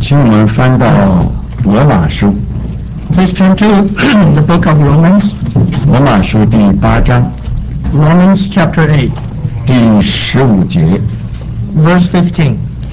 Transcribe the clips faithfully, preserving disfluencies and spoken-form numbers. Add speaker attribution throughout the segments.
Speaker 1: 请我们翻到罗马书。
Speaker 2: Please turn to the book of Romans.
Speaker 1: 罗马书第八章
Speaker 2: Romans chapter eight,
Speaker 1: 第十五节，
Speaker 2: verse fifteen.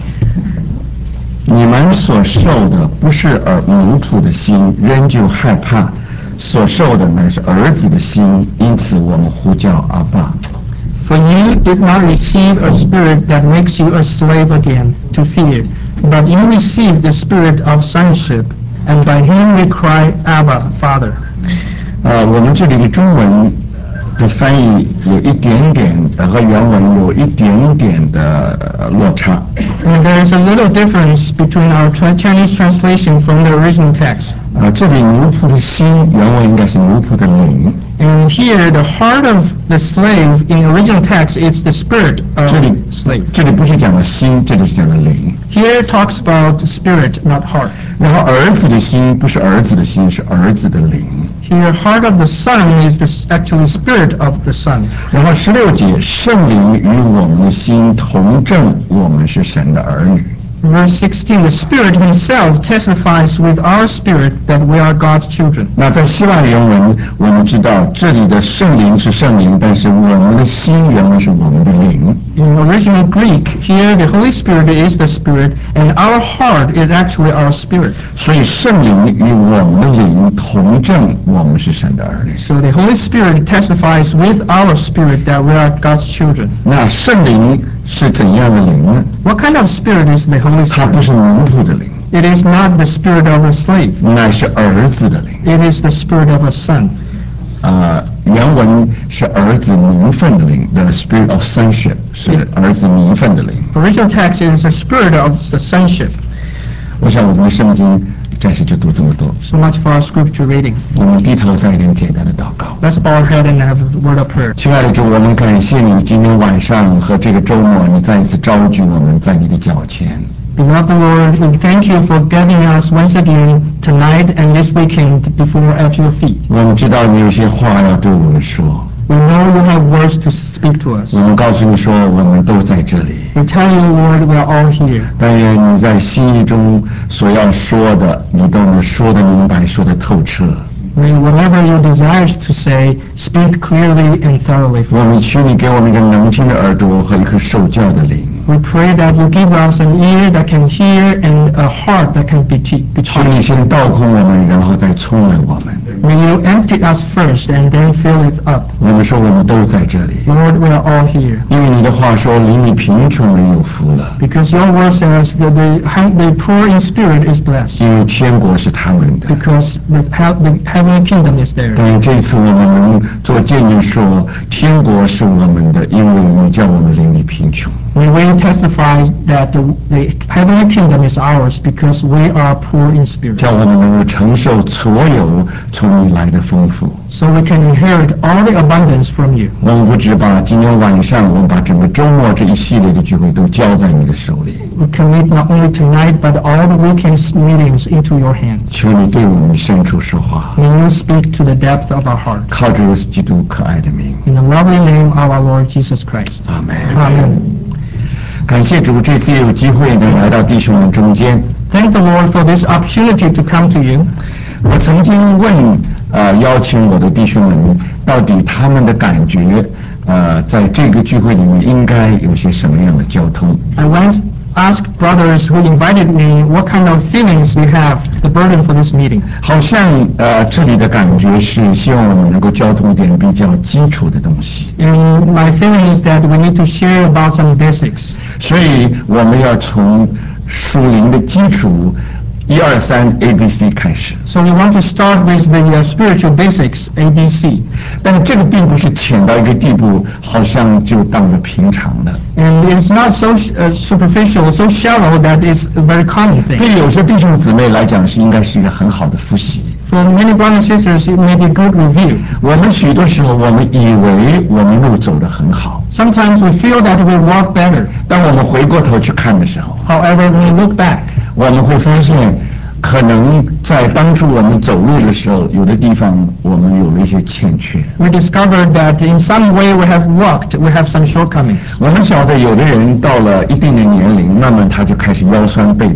Speaker 1: 你们所受的不是儿奴仆的心，仍旧害怕；所受的乃是儿子的心，因此我们呼叫阿爸。
Speaker 2: For you did not receive a spirit that makes you a slave again to fear, but you received the spirit of sonship, and by him we cry, Abba, Father.
Speaker 1: 呃，我们这里的中文的翻译有一点点呃和原文有一点点的呃落差。
Speaker 2: And there is a little difference between our tra- Chinese translation from the original text.
Speaker 1: 啊、这里奴仆的心原文应该是奴仆的灵。
Speaker 2: And here, the heart of the slave in the original text is the spirit of
Speaker 1: 这里
Speaker 2: slave.
Speaker 1: 这里不是讲的心，这里是讲的灵。
Speaker 2: Here it talks about spirit, not heart.
Speaker 1: 然后儿子的心不是儿子的心，是儿子的灵。
Speaker 2: Here, heart of the son is the s- actually spirit of the son.
Speaker 1: 然后十六节，圣灵与我们的心同证，我们是神的儿女。
Speaker 2: Verse sixteen, the Spirit himself testifies with our spirit that we are God's children.
Speaker 1: 那在希腊原文，我们知道这里的圣灵是圣灵，但是我们的心原文是我们的灵。
Speaker 2: In original Greek, here the Holy Spirit is the Spirit, and our heart is actually our spirit.
Speaker 1: 所以圣灵与我们的灵同证，我们是神的儿女。
Speaker 2: So the Holy Spirit testifies with our spirit that we are God's children.
Speaker 1: 那圣灵是怎样的灵呢？
Speaker 2: What kind of spirit is the Holy
Speaker 1: 它不
Speaker 2: Spirit?
Speaker 1: 是奴仆的灵，
Speaker 2: It is not the spirit of a slave.
Speaker 1: 乃是儿子的灵。
Speaker 2: It is the spirit of a son.
Speaker 1: 呃，原文是儿子名分的灵 ，the spirit of sonship 是儿子名分的灵。
Speaker 2: The original text is the spirit of the sonship.
Speaker 1: 我想我们的圣经暂时就读这么多，
Speaker 2: So much for our scripture reading.
Speaker 1: 我们低头再一点简单的祷告。
Speaker 2: Let's bow our head and have a word of prayer.
Speaker 1: 亲爱的主，我们感谢你，今天晚上和这个周末，你再一次召聚我们在你的脚前。
Speaker 2: Beloved Lord, we thank you for gathering us once again tonight and this weekend before at your feet.
Speaker 1: 我们知道你有些话要对我们说，
Speaker 2: We know you have words to speak to us.
Speaker 1: 我们告诉你说，我们都在这里。
Speaker 2: We tell you, Lord, we are all here.
Speaker 1: 但愿你在心意中所要说的，你都能说得明白，说得透彻。
Speaker 2: May whatever you desire to say, speak clearly and thoroughly
Speaker 1: 我
Speaker 2: for
Speaker 1: 们
Speaker 2: us.
Speaker 1: 求你给我们一个能听的耳朵和一颗受教的灵。
Speaker 2: We pray that you give us an ear that can hear and a heart that can be, te- be
Speaker 1: 求你
Speaker 2: taught.
Speaker 1: 先倒空我们，然后再充满我们。
Speaker 2: May you empty us first and then fill it up.
Speaker 1: 我们说我们都在这里，
Speaker 2: Lord, we are all here.
Speaker 1: 因为你的话说，邻里贫穷人有福了，
Speaker 2: Because your word says that the, the poor in spirit is blessed.
Speaker 1: 因为天国是他们的。
Speaker 2: Because the, hea- the heavenly kingdom is there.
Speaker 1: 但这次我们能做见证说，天国是我们的，因为你叫我们邻里贫穷。
Speaker 2: When we testify that the, the heavenly kingdom is ours because we are poor in spirit.
Speaker 1: 叫我们能够承受所有从你来的丰富。
Speaker 2: So we can inherit all the abundance from you.
Speaker 1: 我们不只把今天晚上，我们把整个周末这一系列的聚会都交在你的手里。
Speaker 2: We commit not only tonight but all the weekend meetings into your hand.
Speaker 1: 求你对我们的深处说话，
Speaker 2: May you speak to the depth of our heart.
Speaker 1: 靠着耶稣基督可爱的名，
Speaker 2: In the lovely name of our Lord Jesus Christ.
Speaker 1: 阿门。
Speaker 2: Amen.
Speaker 1: 感谢主，这次有机会呢来到弟兄们中间。
Speaker 2: Thank the Lord for this opportunity to come to you.
Speaker 1: 我曾经问呃邀请我的弟兄们，到底他们的感觉呃在这个聚会里面应该有些什么样的交通？
Speaker 2: I once asked brothers who invited me what kind of feelings they have, the burden for this meeting.
Speaker 1: 好像呃这里的感觉是希望我们能够交通一点比较基础的东西，
Speaker 2: And my feeling is that we need to share about some basics.
Speaker 1: 所以我们要从属灵的基础一二三 A B C 开始。
Speaker 2: So we want to start with the uh, spiritual basics, A B C.
Speaker 1: 但这个并不是浅到一个地步，好像就当了平常的。
Speaker 2: And it's not so uh, superficial, so shallow that it's a very common thing.
Speaker 1: 对有些弟兄姊妹来讲，是应该是一个很好的复习。
Speaker 2: For many brothers and sisters, it may be good review.
Speaker 1: 我们许多时候，我们以为我们路走得很好，
Speaker 2: Sometimes we feel that we walk better.
Speaker 1: 当我们回过头去看的时候，
Speaker 2: However, when we look back,
Speaker 1: 我们会发现，可能在帮助我们走路的时候，有的地方我们有了一些欠缺。
Speaker 2: we discovered that in some way we have walked, we have some shortcomings.
Speaker 1: 我们晓得，有的人到了一定的年龄，慢慢他就开始腰酸背痛。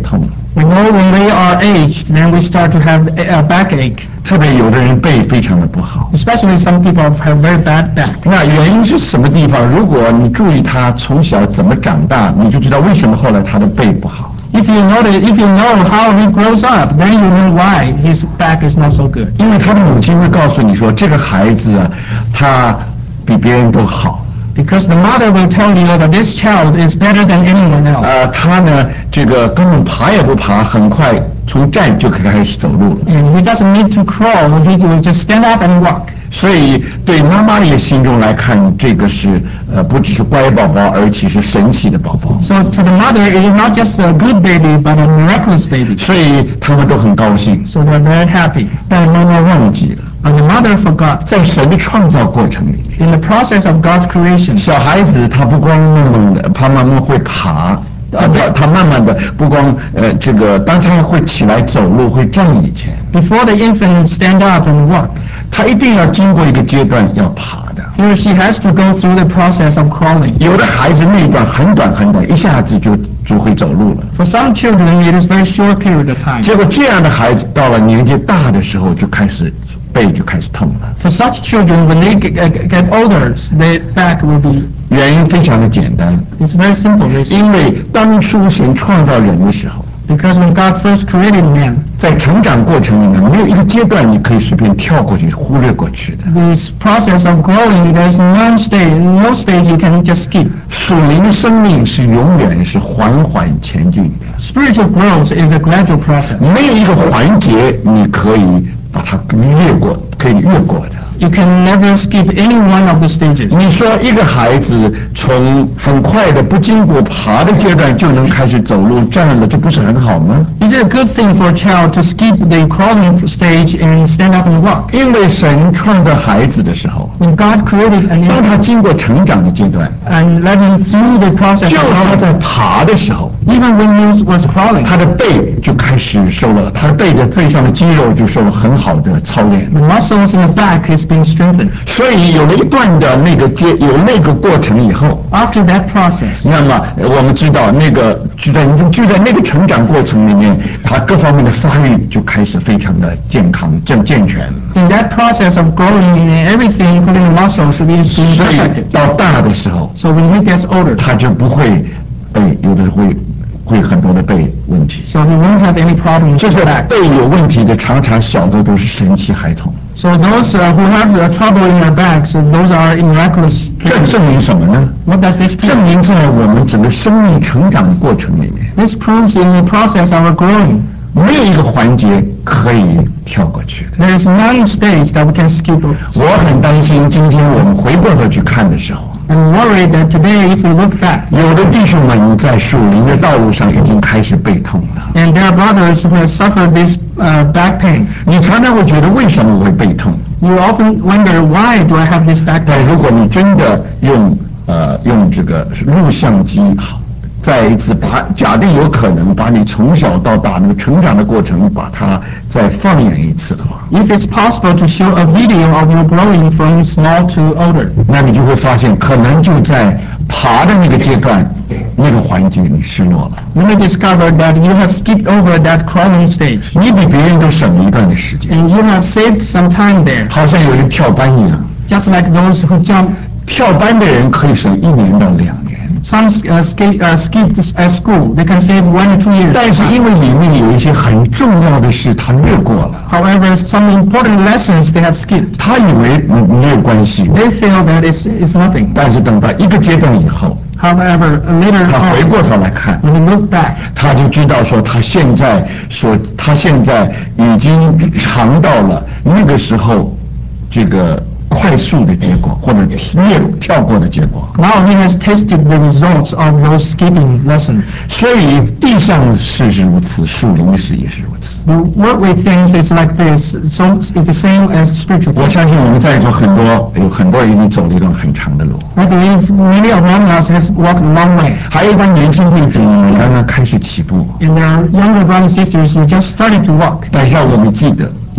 Speaker 2: We know when they are aged, then we start to have a backache.
Speaker 1: 特别有的人背非常的不好。
Speaker 2: Especially some people have very bad back.
Speaker 1: 那原因是什么地方？如果你注意他从小怎么长大，你就知道为什么后来他的背不好。
Speaker 2: If you know that, if you know how he grows up, then you know why his back is not so good.
Speaker 1: 因为他的母亲会告诉你说，这个孩子啊，他比别人都好。
Speaker 2: Because the mother will tell you that this child is better than anyone else.
Speaker 1: 呃，他呢，这个根本爬也不爬，很快从站就可以开始走路了。
Speaker 2: And he doesn't need to crawl; he will just stand up and walk.
Speaker 1: 所以对妈妈的心中来看，这个是呃不只是乖宝宝，而且是神奇的宝宝。
Speaker 2: So to the mother, it is not just a good baby, but a miraculous baby.
Speaker 1: 所以他们都很高兴。
Speaker 2: So they're very happy.
Speaker 1: 但妈妈忘记了，
Speaker 2: But the mother forgot.
Speaker 1: 在神的创造过程里面，
Speaker 2: In the process of God's creation,
Speaker 1: 小孩子他不光慢慢的，他慢慢会爬。呃，他他慢慢的不光呃这个，当他会起来走路会站以前，
Speaker 2: before the infant stand up and walk,
Speaker 1: 他一定要经过一个阶段要爬的。
Speaker 2: he or she has to go through the process of crawling.
Speaker 1: 有的孩子那一段很短很短，一下子就就会走路了。
Speaker 2: For some children, it is very short period of time.
Speaker 1: 结果这样的孩子到了年纪大的时候，就开始背就开始痛了。
Speaker 2: For such children, when they get, get older, their back will be.
Speaker 1: 原因非常的简单，
Speaker 2: It's very simple. Reason.
Speaker 1: 因为当初神创造人的时候，
Speaker 2: Because when God first created man,
Speaker 1: 在成长过程里面，没有一个阶段你可以随便跳过去、忽略过去的。
Speaker 2: this process of growing, there's no stage, no stage you can just skip.
Speaker 1: 属灵的生命是永远是缓缓前进的，
Speaker 2: Spiritual growth is a gradual process.
Speaker 1: 没有一个环节你可以把它越过，可以越过的。
Speaker 2: You can never skip any one of the stages.
Speaker 1: 你说一个孩子从很快的不经过爬的阶段就能开始走路站了，这不是很好吗？
Speaker 2: Is it a good thing for a child to skip the crawling stage and stand up and walk?
Speaker 1: 因为神创造孩子的时候，
Speaker 2: When God created an
Speaker 1: 当
Speaker 2: infant
Speaker 1: 他经过成长的阶段，
Speaker 2: and led him through the process
Speaker 1: 就
Speaker 2: of
Speaker 1: 他
Speaker 2: growing,
Speaker 1: 在爬的时候，
Speaker 2: even when he was crawling,
Speaker 1: 他的背就开始受了，他的背的背上的肌肉就受了很好的操练。
Speaker 2: the muscles in the back is being strengthened.
Speaker 1: 所以有了一段的那个阶，有那个过程以后，
Speaker 2: After that process,
Speaker 1: 那么我们知道那个就在就在那个成长过程里面，他各方面的发育就开始非常的健康、正健全。
Speaker 2: in that process of growing, everything, including the muscles, is being
Speaker 1: 所以
Speaker 2: perfected.
Speaker 1: 到大的时候，
Speaker 2: So when he gets older,
Speaker 1: 他就不会背，有的会会很多的背问题。
Speaker 2: so he won't have any problems
Speaker 1: 就
Speaker 2: with
Speaker 1: 是
Speaker 2: the back.
Speaker 1: 背有问题的，常常小的都是神奇孩童。
Speaker 2: So those uh, who have uh, trouble in their backs, uh, those are miraculous.
Speaker 1: 这证明什么呢？
Speaker 2: What does this
Speaker 1: 证
Speaker 2: prove?
Speaker 1: 明在我们整个生命成长的过程里面，
Speaker 2: This proves in the process of our growing,
Speaker 1: 没有一个环节可以跳过去的。
Speaker 2: there is none stage that we can skip.
Speaker 1: 我很担心，今天我们回过头去看的时候，
Speaker 2: I'm worried that today, if we look back,
Speaker 1: 有的弟兄们在属灵的道路上已经开始背痛了。
Speaker 2: and there are brothers who have suffered this uh, back pain,
Speaker 1: 你常常会觉得为什么我会背痛？
Speaker 2: you often wonder, why do I have this back
Speaker 1: 但
Speaker 2: pain?
Speaker 1: 如果你真的用呃用这个录像机，再一次把假定有可能把你从小到大那个成长的过程，把它再放眼一次的话，
Speaker 2: If it's possible to show a video of you growing from small to older,
Speaker 1: 那你就会发现，可能就在爬的那个阶段，那个环节你失落了。
Speaker 2: you may discover that you have skipped over that crawling stage,
Speaker 1: 你比别人都省了一段的时间，
Speaker 2: and you have saved some time there,
Speaker 1: 好像有人跳班一样。
Speaker 2: just like those who jump.
Speaker 1: 跳班的人可以省一年到两年，
Speaker 2: Some uh, skip, uh, skip at school, they can save one or two years.
Speaker 1: 但是因为里面有一些很重要的事，他略过了，
Speaker 2: However, some important lessons they have skipped.
Speaker 1: 他以为嗯没有关系，
Speaker 2: They feel that it's, it's nothing.
Speaker 1: 但是等到一个阶段以后，
Speaker 2: However, later
Speaker 1: 他回
Speaker 2: on,
Speaker 1: 过头来看，
Speaker 2: when you look back,
Speaker 1: 他就知道说他现在所他现在已经尝到了那个时候这个快速的结果，或者略跳过的结果。
Speaker 2: now he has tasted the results of those skipping lessons.
Speaker 1: 所以地上的事是如此，属灵的事也是如此。
Speaker 2: The worldly things is like this, so it's the same as spiritual
Speaker 1: 我
Speaker 2: things.
Speaker 1: 相信我们在座很多有很多人已经走了一段很长的路，
Speaker 2: I believe many among us has walked a long way.
Speaker 1: 还有一帮年轻弟子，你们刚刚开始起步。
Speaker 2: And there are younger brothers and sisters who just started to walk.
Speaker 1: 但是要我们记得，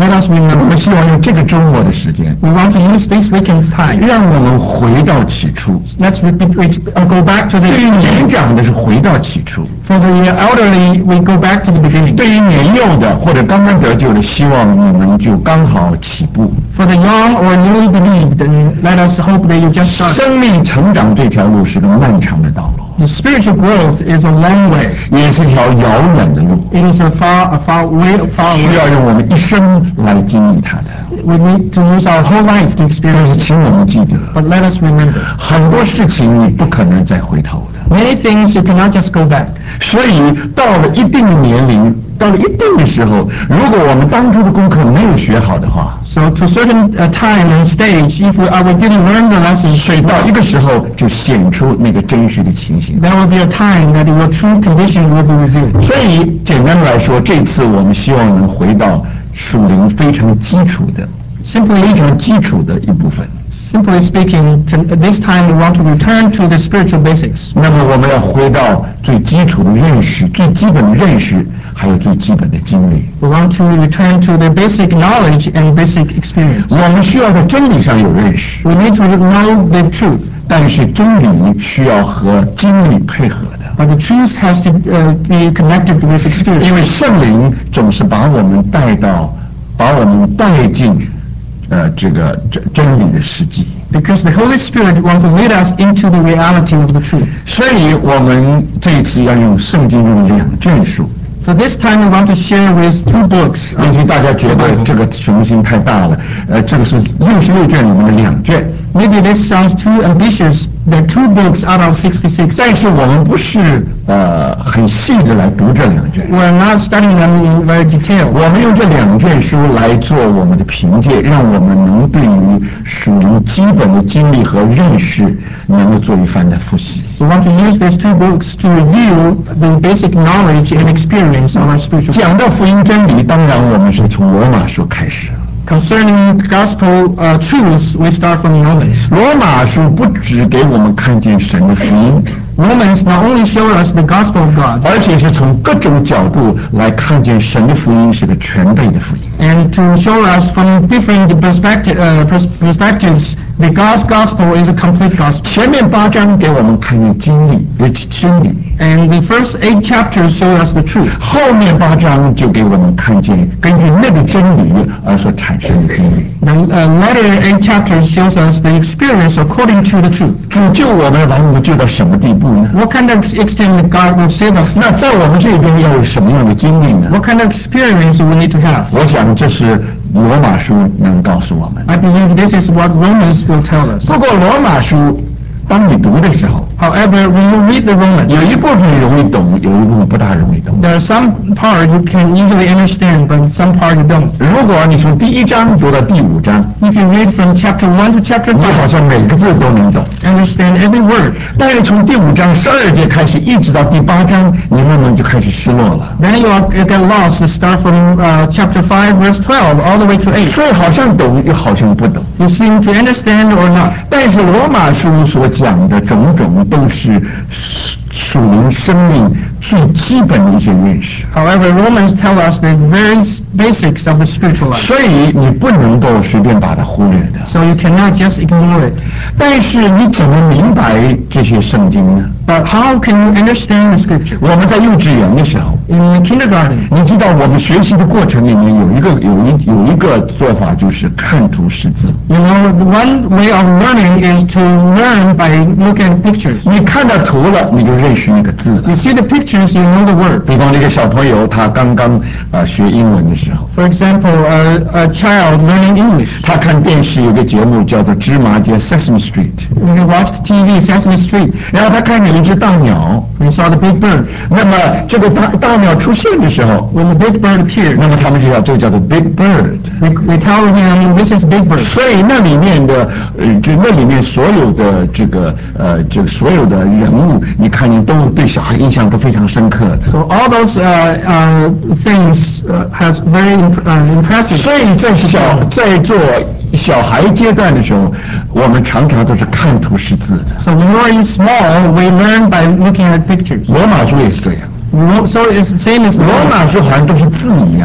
Speaker 2: Let us
Speaker 1: 我
Speaker 2: remember.
Speaker 1: 们希望用这个周末的时间，
Speaker 2: We want to use this weekend's time.
Speaker 1: 让我们回到起初。
Speaker 2: Let's repeat, uh, go back to the
Speaker 1: 对于年
Speaker 2: beginning.
Speaker 1: 长的是回到起初，
Speaker 2: For the elderly, we go back to the beginning.
Speaker 1: 对于年幼的或者刚刚得救的，希望你们就刚好起步。
Speaker 2: For the young or newly believed, then let us hope that you just start.
Speaker 1: 生命成长这条路是个漫长的道路，
Speaker 2: The spiritual growth is a long way.
Speaker 1: 也是条遥远的路，
Speaker 2: It is a far, a far way, far
Speaker 1: 需要
Speaker 2: away.
Speaker 1: 用我们一生来经历它的。
Speaker 2: We need to use our whole life to
Speaker 1: 但是
Speaker 2: experience it.
Speaker 1: 请我们记得，
Speaker 2: But let us remember,
Speaker 1: 很多事情你不可能再回头的。
Speaker 2: many things you cannot just go back.
Speaker 1: 所以到了一定的年龄，到了一定的时候，如果我们当初的功课没有学好的话，
Speaker 2: So to a certain uh, time and stage, if we, uh, we didn't learn the lessons,
Speaker 1: 所以到一个时候就显出那个真实的情形。
Speaker 2: there will be a time that your true condition will be revealed.
Speaker 1: 所以简单的来说，这次我们希望能回到属灵非常基础的、
Speaker 2: Simply,
Speaker 1: 非常基础的一部分。
Speaker 2: simply speaking, to, at this time we want to return to the spiritual basics.
Speaker 1: 那么我们要回到最基础的认识、最基本的认识，还有最基本的经历。
Speaker 2: We want to return to the basic knowledge and basic experience.
Speaker 1: 我们需要在真理上有认识，
Speaker 2: We need to know the truth,
Speaker 1: 但是真理需要和经历配合的。
Speaker 2: but the truth has to uh, be connected with
Speaker 1: 因
Speaker 2: experience.
Speaker 1: 为圣灵总是把我们带到，把我们带进，呃，这个真真理的实际。
Speaker 2: Because the Holy Spirit wants to lead us into the reality of the truth.
Speaker 1: 所以我们这一次要用圣经用两卷书。
Speaker 2: So this time we want to share with two books.
Speaker 1: 也许大家觉得这个雄心太大了，呃，这个是六十六卷里面的两卷，
Speaker 2: Maybe this sounds too ambitious. There are two books out of sixty-six.
Speaker 1: 但是我们不是呃很细的来读这两卷，
Speaker 2: We're not studying them in very detail.
Speaker 1: 我们用这两卷书来做我们的凭借，让我们能对于属灵基本的经历和认识能够做一番的复习。
Speaker 2: We want to use these two books to review the basic knowledge and experience of our spiritual.
Speaker 1: 讲到福音真理，当然我们是从罗马书开始。
Speaker 2: Concerning gospel uh, truths, we start from Romans.
Speaker 1: 罗马书不只给我们看见神的福音，
Speaker 2: Romans not only show us the gospel of God,
Speaker 1: 而且是从各种角度来看见神的福音是个全备的福音。
Speaker 2: and to show us from different perspective, uh, pers- perspectives, that God's gospel is a complete gospel.
Speaker 1: 前面八章给我们看见经历，呃真理；
Speaker 2: And the first eight chapters show us the truth.
Speaker 1: 后面八章就给我们看见根据那个真理而所产生的经历。
Speaker 2: The uh, latter eight chapters shows us the experience according to the truth.
Speaker 1: 主救我们，把我们救到什么地步呢？
Speaker 2: What kind of extent that God will save us?
Speaker 1: 那在我们这边要有什么样的经历呢？
Speaker 2: What kind of experience we need to have?
Speaker 1: 我想这是罗马书能告诉我们。
Speaker 2: I believe this is what Romans will tell us.
Speaker 1: 不过罗马书，当你读的时候，
Speaker 2: However, when you read the Romans,
Speaker 1: 有一部分容易懂，有一部分不大容易懂。
Speaker 2: there are some part you can easily understand, but some part you don't.
Speaker 1: 如果你从第一章读到第五章，
Speaker 2: If you read from chapter one to chapter
Speaker 1: 你好
Speaker 2: five,
Speaker 1: 像每个字都能懂。
Speaker 2: understand every word.
Speaker 1: 但是从第五章十二节开始，一直到第八章，你慢慢就开始失落了。
Speaker 2: Then you are- you get lost. Start from uh, chapter five, verse twelve, all the way to eight.
Speaker 1: 所以好像懂，又好像不懂。
Speaker 2: You seem to understand or not.
Speaker 1: 但是罗马书所讲的种种都是属属灵生命最基本的一些认识，
Speaker 2: However, Romans tell us the very s- basics of the spiritual life.
Speaker 1: 所以你不能够随便把它忽略的。
Speaker 2: So you cannot just ignore it.
Speaker 1: 但是你怎么明白这些圣经呢？
Speaker 2: But how can you understand the scripture?
Speaker 1: 我们在幼稚园的时候，
Speaker 2: In kindergarten,
Speaker 1: 你知道我们学习的过程里面有一个有一有一个做法，就是看图识字。
Speaker 2: you know, the one way of learning is to learn by looking at pictures.
Speaker 1: 你看到图了，你就认识那个字了。
Speaker 2: You see the pictures, you know the word.
Speaker 1: 比方那个小朋友，他刚刚呃学英文的时候，
Speaker 2: For example, a, a child learning English.
Speaker 1: 他看电视有个节目叫做《芝麻街 Sesame Street》，
Speaker 2: When you watched T V, Sesame Street,
Speaker 1: 然后他看见一只大鸟，
Speaker 2: you saw the big bird.
Speaker 1: 那么这个大大鸟出现的时候，
Speaker 2: When the big bird appeared,
Speaker 1: 那么他们就叫这个叫做 Big Bird。
Speaker 2: we, we tell him this is big bird.
Speaker 1: 所以那里面的呃，就那里面所有的这个呃，这个所有的人物，你看见都对小孩印象都非常深刻的。
Speaker 2: So all those uh, uh, things uh, has very imp- uh, impressive.
Speaker 1: 所以在小在做小孩阶段的时候，我们常常都是看图识字的。
Speaker 2: So when we're in small, we learn by looking at pictures.
Speaker 1: 罗马书也是这样，
Speaker 2: Ro- So it's the same as
Speaker 1: 罗
Speaker 2: Romans.
Speaker 1: 马书好像都是字一样。
Speaker 2: Then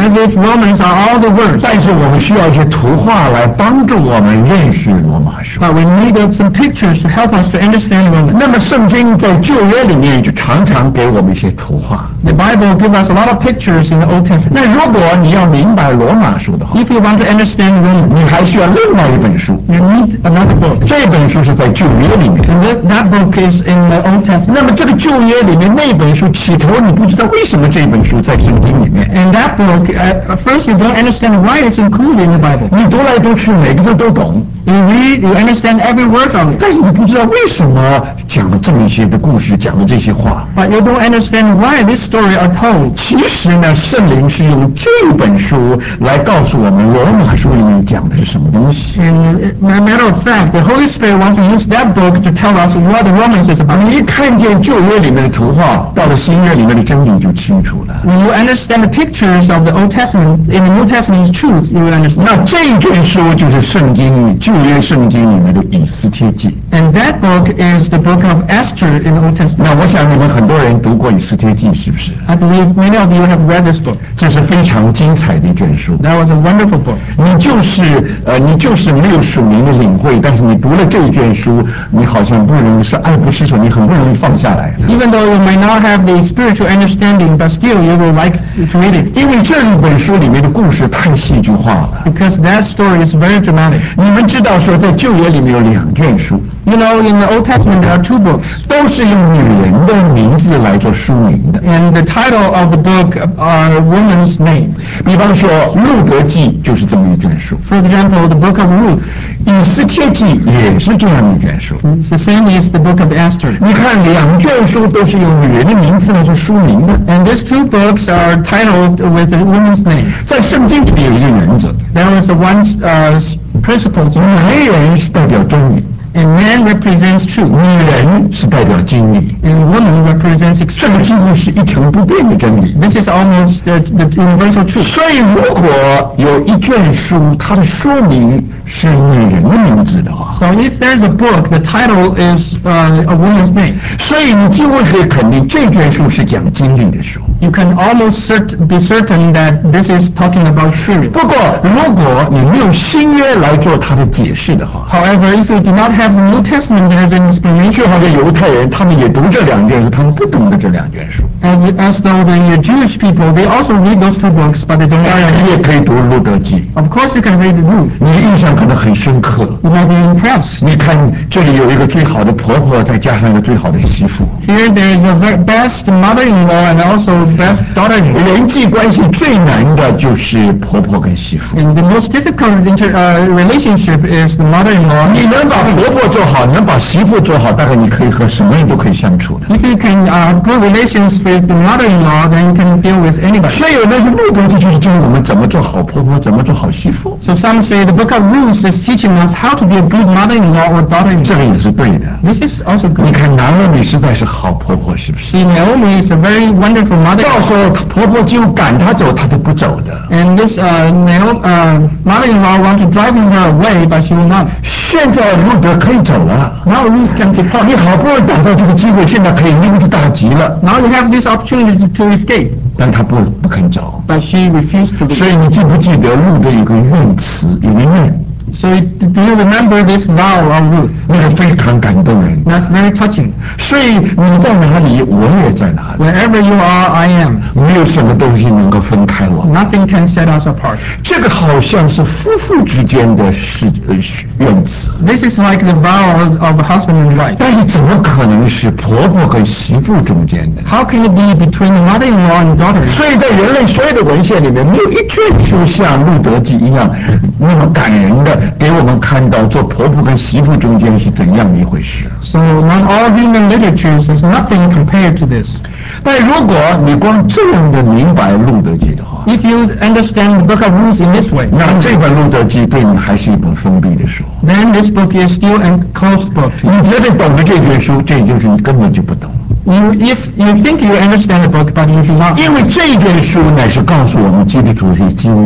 Speaker 2: as if Romans are all the words.
Speaker 1: 但是我们需要一些图画来帮助我们认识罗马书。
Speaker 2: But we needed some pictures to help us to understand Romans.
Speaker 1: 那么圣经在旧约里面就常常给我们一些图画。
Speaker 2: The Bible gives us a lot of pictures in the Old Testament.
Speaker 1: 那如果你要明白罗马书的话，
Speaker 2: If you want to understand Romans,
Speaker 1: 你还需要另外一本书。
Speaker 2: you need another book.
Speaker 1: 这本书是在旧约里面。
Speaker 2: And that, that book is in the Old Testament.
Speaker 1: 那么这个旧约里面那本书，起头你不知道为什么这本书在圣经里面。
Speaker 2: And that book, uh, at first you don't understand why it's included in the Bible.
Speaker 1: 你读来读去，每个字都懂，
Speaker 2: You read, you understand every word of it.
Speaker 1: 但是你不知道为什么讲了这么一些的故事，讲了这些话。
Speaker 2: But you don't understand why this story are told.
Speaker 1: 其实呢，圣灵是用这本书来告诉我们罗马书里面讲的是什么东西。
Speaker 2: And as a matter of fact, the Holy Spirit wants to use that book to tell us what the Romans is about.
Speaker 1: 你一看见旧约里面的图画，到了新约里面的真理就清楚了。
Speaker 2: When you understand the pictures of the Old Testament, in the New Testament's truth, you will understand.
Speaker 1: 那这卷书就是圣经旧约圣经里面的以斯帖记。
Speaker 2: And that book is the book of Esther in the Old Testament.
Speaker 1: 那我想你们很多人读过以斯帖记，是不是？
Speaker 2: I believe many of you have read this book.
Speaker 1: 这是非常精彩的一卷书。
Speaker 2: That was a wonderful book.
Speaker 1: 你就是呃，你就是没有属灵的领会，但是你读了这一卷书，你好像不容易是爱不释手，你很不容易放下来。
Speaker 2: Even though you may not have the spiritual understanding, but still you will like to read it.
Speaker 1: 因为这一本书里面的故事太戏剧化了。
Speaker 2: Because that story is very dramatic.
Speaker 1: 你们知道说，在旧约里面有两卷书，
Speaker 2: You know, in the Old Testament there are two books.
Speaker 1: 都是用女人的名字来做书名的。
Speaker 2: And the title of the book are women's name.
Speaker 1: 比方说《路德记》就是这么一卷书，
Speaker 2: For example, the book of Ruth.
Speaker 1: 《以斯帖记》也是这样一卷书。
Speaker 2: It's the same as the book of Esther.
Speaker 1: 你看，两卷书都是用女人的名字来做书名的。
Speaker 2: And these two books are titled with a woman's name.
Speaker 1: 在圣经里面有一个原则，
Speaker 2: There is a one uh, principle.
Speaker 1: 男人是代表真理，
Speaker 2: And man represents
Speaker 1: 女
Speaker 2: truth.
Speaker 1: 人是代表经历。
Speaker 2: And woman represents
Speaker 1: 这个
Speaker 2: experience.
Speaker 1: 几乎是一成不变的真理。
Speaker 2: This is almost the, the universal truth.
Speaker 1: 所以，如果有一卷书，它的书名是女人的名字的话，
Speaker 2: So if there's a book, the title is uh, a woman's name.
Speaker 1: 所以你几乎可以肯定这卷书是讲经历的书。
Speaker 2: You can almost cert- be certain that this is talking about spirit.
Speaker 1: 不过，如果你没有新约来做它的解释的话，
Speaker 2: However, if you do not have the New Testament as an
Speaker 1: 就
Speaker 2: explanation,
Speaker 1: 好像犹太人，他们也读这两卷书，他们不懂得这两卷书。
Speaker 2: as, as though the Jewish people, they also read those two books, but they don't
Speaker 1: 当然，
Speaker 2: know.
Speaker 1: 你也可以读《路德记》，
Speaker 2: Of course, you can read Ruth.
Speaker 1: 你的印象可能很深刻。
Speaker 2: You might be impressed.
Speaker 1: 你看，这里有一个最好的婆婆，再加上一个最好的媳妇。
Speaker 2: Here there is a very best mother-in-law and also best daughter-in-law.
Speaker 1: 人际关系最难的就是婆婆跟媳妇。
Speaker 2: And the most difficult inter, uh, relationship is the mother-in-law.
Speaker 1: 你能把婆婆做好，能把媳妇做好，大概你可以和什么人都可以相处的。
Speaker 2: If you can uh, have good relations with the mother-in-law, then you can deal with anybody.
Speaker 1: 所以有那些路德记就是教我们怎么做好婆婆，怎么做好媳妇。
Speaker 2: So some say the book of Ruth is teaching us how to be a good mother-in-law or
Speaker 1: 这
Speaker 2: daughter-in-law.
Speaker 1: 个也是对的。
Speaker 2: This is also
Speaker 1: 你
Speaker 2: good.
Speaker 1: 看拿俄米实在是好婆婆，是不是？
Speaker 2: See, Naomi is a very wonderful
Speaker 1: 到
Speaker 2: mother-in-law.
Speaker 1: 时候婆婆就赶她走，她都不走的。
Speaker 2: And this uh, Naomi, uh, mother-in-law wants to drive her away, but she will not.
Speaker 1: 现在路德可以走了，
Speaker 2: Now Ruth can depart.
Speaker 1: 你好不容易逮到这个机会，现在可以溜之大吉了，
Speaker 2: Now you have this opportunity to escape,
Speaker 1: 但她不不肯走。
Speaker 2: but she refused to
Speaker 1: 所
Speaker 2: leave.
Speaker 1: 以你记不记得路德有个愿词，有个愿，
Speaker 2: So do you remember this vow of Ruth?
Speaker 1: 那个非常感动人。
Speaker 2: That's very touching.
Speaker 1: 所以你在哪里，我也在哪里，
Speaker 2: Wherever you are, I am.
Speaker 1: 没有什么东西能够分开我们。
Speaker 2: Nothing can set us apart.
Speaker 1: 这个好像是夫妇之间的是呃愿词，
Speaker 2: This is like the vows of a husband and wife.
Speaker 1: 但是怎么可能是婆婆跟媳妇中间的？
Speaker 2: How can it be between the mother-in-law and daughter?
Speaker 1: 所以在人类所有的文献里面，没有一卷书像《路德记》一样那么感人的，给我们看到做婆婆跟媳妇中间是怎样的一回事。
Speaker 2: So among all human literatures, there's nothing compared to this.
Speaker 1: 但如果你光这样的明白《路德记》的话，
Speaker 2: If you understand the book of Ruth in this way,
Speaker 1: 那这本《路德记》对你还是一本封闭的书。
Speaker 2: then this book is still a closed book to you.
Speaker 1: 你觉得懂得这卷书，这就是你根本就不懂。
Speaker 2: You, if you think you understand the book, but you do not.
Speaker 1: 因为这卷书乃是告诉我们基督徒是经历的。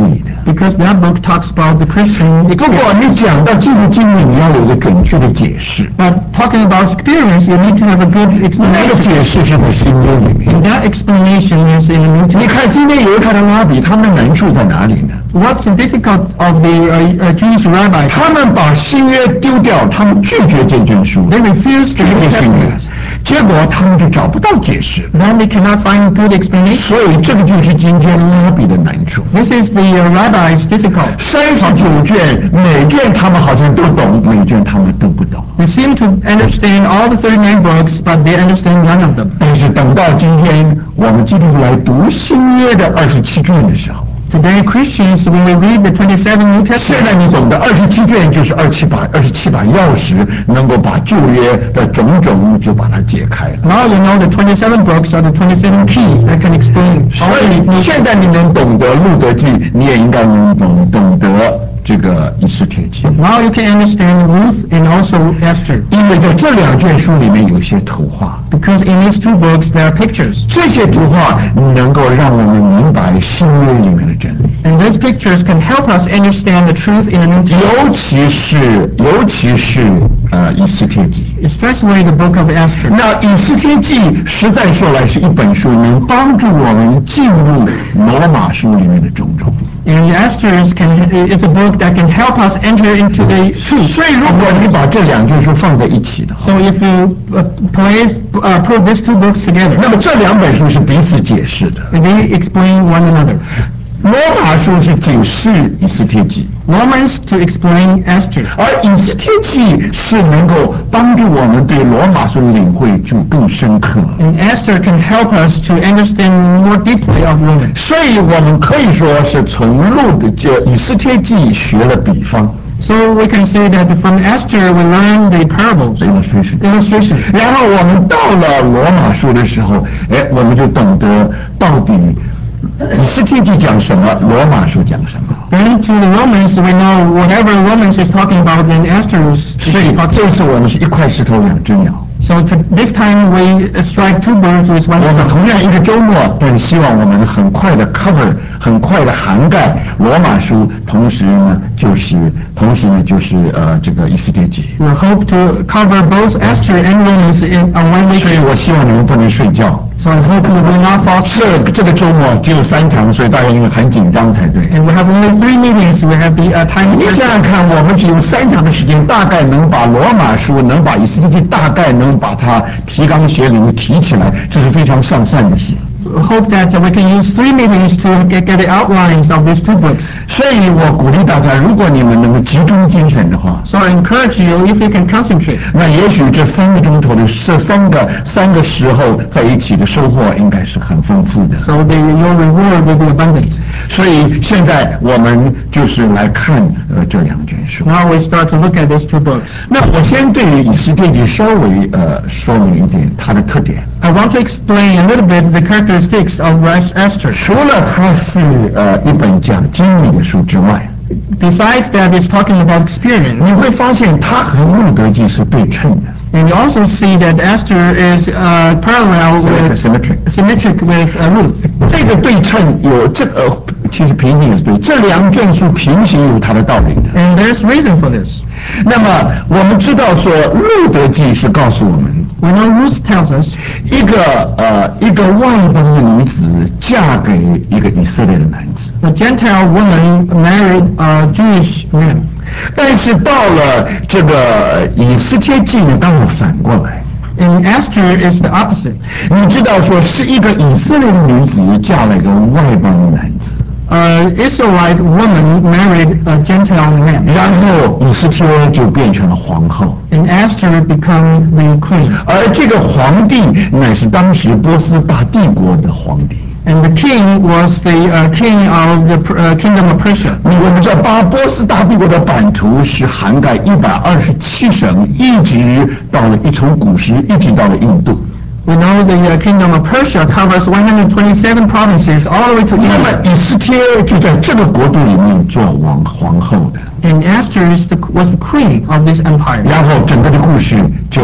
Speaker 2: because that book talks about the Christian
Speaker 1: 不过
Speaker 2: experience.
Speaker 1: 你讲到技术经历，你要有个准确的解释。
Speaker 2: But talking about experience, you need to have a good
Speaker 1: 那个
Speaker 2: explanation.
Speaker 1: 解释是在新约里面。
Speaker 2: And that explanation is in the New
Speaker 1: 你
Speaker 2: Testament.
Speaker 1: 看今天犹太的拉比，他们难处在哪里呢？
Speaker 2: What's the difficult of the uh, uh, Jewish rabbis?
Speaker 1: 他们把新约丢掉，他们拒绝这卷书，
Speaker 2: They refuse
Speaker 1: 拒
Speaker 2: to
Speaker 1: 绝
Speaker 2: New
Speaker 1: 新约
Speaker 2: Testament.
Speaker 1: 结果他们就找不到解释。
Speaker 2: Then they cannot find good explanation.
Speaker 1: 所以这个就是今天拉比的难处。
Speaker 2: This is the uh, rabbis' difficult.
Speaker 1: 三十九卷，每卷他们好像都懂，每卷他们都不懂。
Speaker 2: They seem to understand all the thirty-nine books, but they understand none of them.
Speaker 1: 但是等到今天我们基督徒来读新约的二十七卷的时候，
Speaker 2: Today, Christians, when we read the twenty-seven New
Speaker 1: 现
Speaker 2: Testament,
Speaker 1: 在你懂得二十七卷就是二七把二十七把钥匙，能够把旧约的种种就把它解开了。
Speaker 2: now you know the twenty-seven books are the twenty-seven keys that can explain
Speaker 1: 所
Speaker 2: all the
Speaker 1: 以
Speaker 2: New
Speaker 1: 现在你能懂得路德记，你也应该能懂懂得这个以斯帖记，
Speaker 2: Now you can understand Ruth and also Esther,
Speaker 1: 因为在这两卷书里面有些图画，
Speaker 2: because in these two books there are pictures,
Speaker 1: 这些图画能够让我们明白新约里面的真理。
Speaker 2: and those pictures can help us understand the truth in the New Testament,
Speaker 1: 尤其是尤其是呃以斯帖记。
Speaker 2: especially the book of Esther.
Speaker 1: 那以斯帖记实在说来是一本书，能帮助我们进入罗马书里面的种种。
Speaker 2: And Esther can is a book that can help us enter into the truth.
Speaker 1: 所以如果你把这两卷书放在一起的话，
Speaker 2: So if you uh, place uh, put these two books together,
Speaker 1: 那么这两本书是彼此解释的。
Speaker 2: and they explain one another.
Speaker 1: 罗马书是解释以斯帖记，
Speaker 2: Romans to explain Esther,
Speaker 1: 而以斯帖记是能够帮助我们对罗马书的领会就更深刻。
Speaker 2: and Esther can help us to understand more deeply of Romans.
Speaker 1: 所以我们可以说是从路的这以斯帖记学了比方
Speaker 2: So we can say that from Esther we learn the parables,
Speaker 1: illustration，
Speaker 2: illustration.
Speaker 1: 然后我们到了罗马书的时候，哎，我们就懂得到底以斯帖记讲什么，罗马书讲什么。
Speaker 2: Then to the Romans, we know whatever Romans is talking about, then Esther is
Speaker 1: 所以
Speaker 2: talking.
Speaker 1: 这次我们是一块石头两只鸟。
Speaker 2: So to, this time we strike two birds with one
Speaker 1: 我们
Speaker 2: stone.
Speaker 1: 同样一个周末，但希望我们很快的 cover， 很快的涵盖罗马书，同时呢就是同时呢就是呃这个以斯帖记。
Speaker 2: We hope to cover both Esther and Romans in on one
Speaker 1: 所以
Speaker 2: week.
Speaker 1: 我希望你们不能睡觉。
Speaker 2: So I hope you will not fall asleep.
Speaker 1: 这这个周末只有三场，所以大家应该很紧张才对。
Speaker 2: And we have only three meetings. We have the uh, time.
Speaker 1: 你想想看，我们只有三场的时间，大概能把罗马书，能把以斯帖记，大概能把它提纲挈领提起来，这是非常上算的事。
Speaker 2: Hope that we can use three meetings to get, get the outlines of these two books.
Speaker 1: 所以我鼓励大家，如果你们能够集中精神的话，
Speaker 2: So I encourage you, if you can concentrate,
Speaker 1: 那也许这三个钟头的这三个三个时候在一起的收获应该是很丰富的。
Speaker 2: so the, your reward will be abundant.
Speaker 1: 所以现在我们就是来看呃这两卷书。
Speaker 2: Now we start to look at these two books.
Speaker 1: 那我先对于以斯帖记稍微呃说明一点它的特点。
Speaker 2: I want to explain a little bit the characteristics of Esther.
Speaker 1: 除了它是呃一本讲经理的书之外，
Speaker 2: Besides that, it's talking about experience.
Speaker 1: 你会发现它和路德记是对称的
Speaker 2: And you also see that Esther is uh, parallel with,
Speaker 1: ，symmetric。
Speaker 2: symmetric with uh, Ruth.
Speaker 1: 这个对称有这个、呃，其实平行也是对，这两卷书平行有它的道理的。
Speaker 2: And there's reason for this.
Speaker 1: 那么我们知道说，路德记是告诉我们，
Speaker 2: We know Ruth tells us
Speaker 1: 一个呃一个外邦的女子嫁给一个以色列的男子，
Speaker 2: a Gentile woman married a Jewish man.
Speaker 1: 但是到了这个以斯帖记呢，刚好反过来。
Speaker 2: And Esther is the opposite.
Speaker 1: 你知道说是一个以色列的女子嫁了一个外邦的男子，
Speaker 2: An Israelite woman married a Gentile man.
Speaker 1: 然后以斯帖就变成了皇后，
Speaker 2: And Esther became the queen.
Speaker 1: 而这个皇帝乃是当时波斯大帝国的皇帝。
Speaker 2: And the king was the uh, king of the uh, kingdom of Persia.
Speaker 1: 我们知道巴波斯大帝国的版图是涵盖一百二十七省，一直到了一从古时一直到了印度。
Speaker 2: We know the uh, kingdom of Persia covers one hundred twenty-seven provinces all the way to
Speaker 1: 那么
Speaker 2: India.
Speaker 1: 以斯帖就在这个国度里面做王皇后的，
Speaker 2: And Esther is the, was the queen of this empire.
Speaker 1: 然后整个的故事就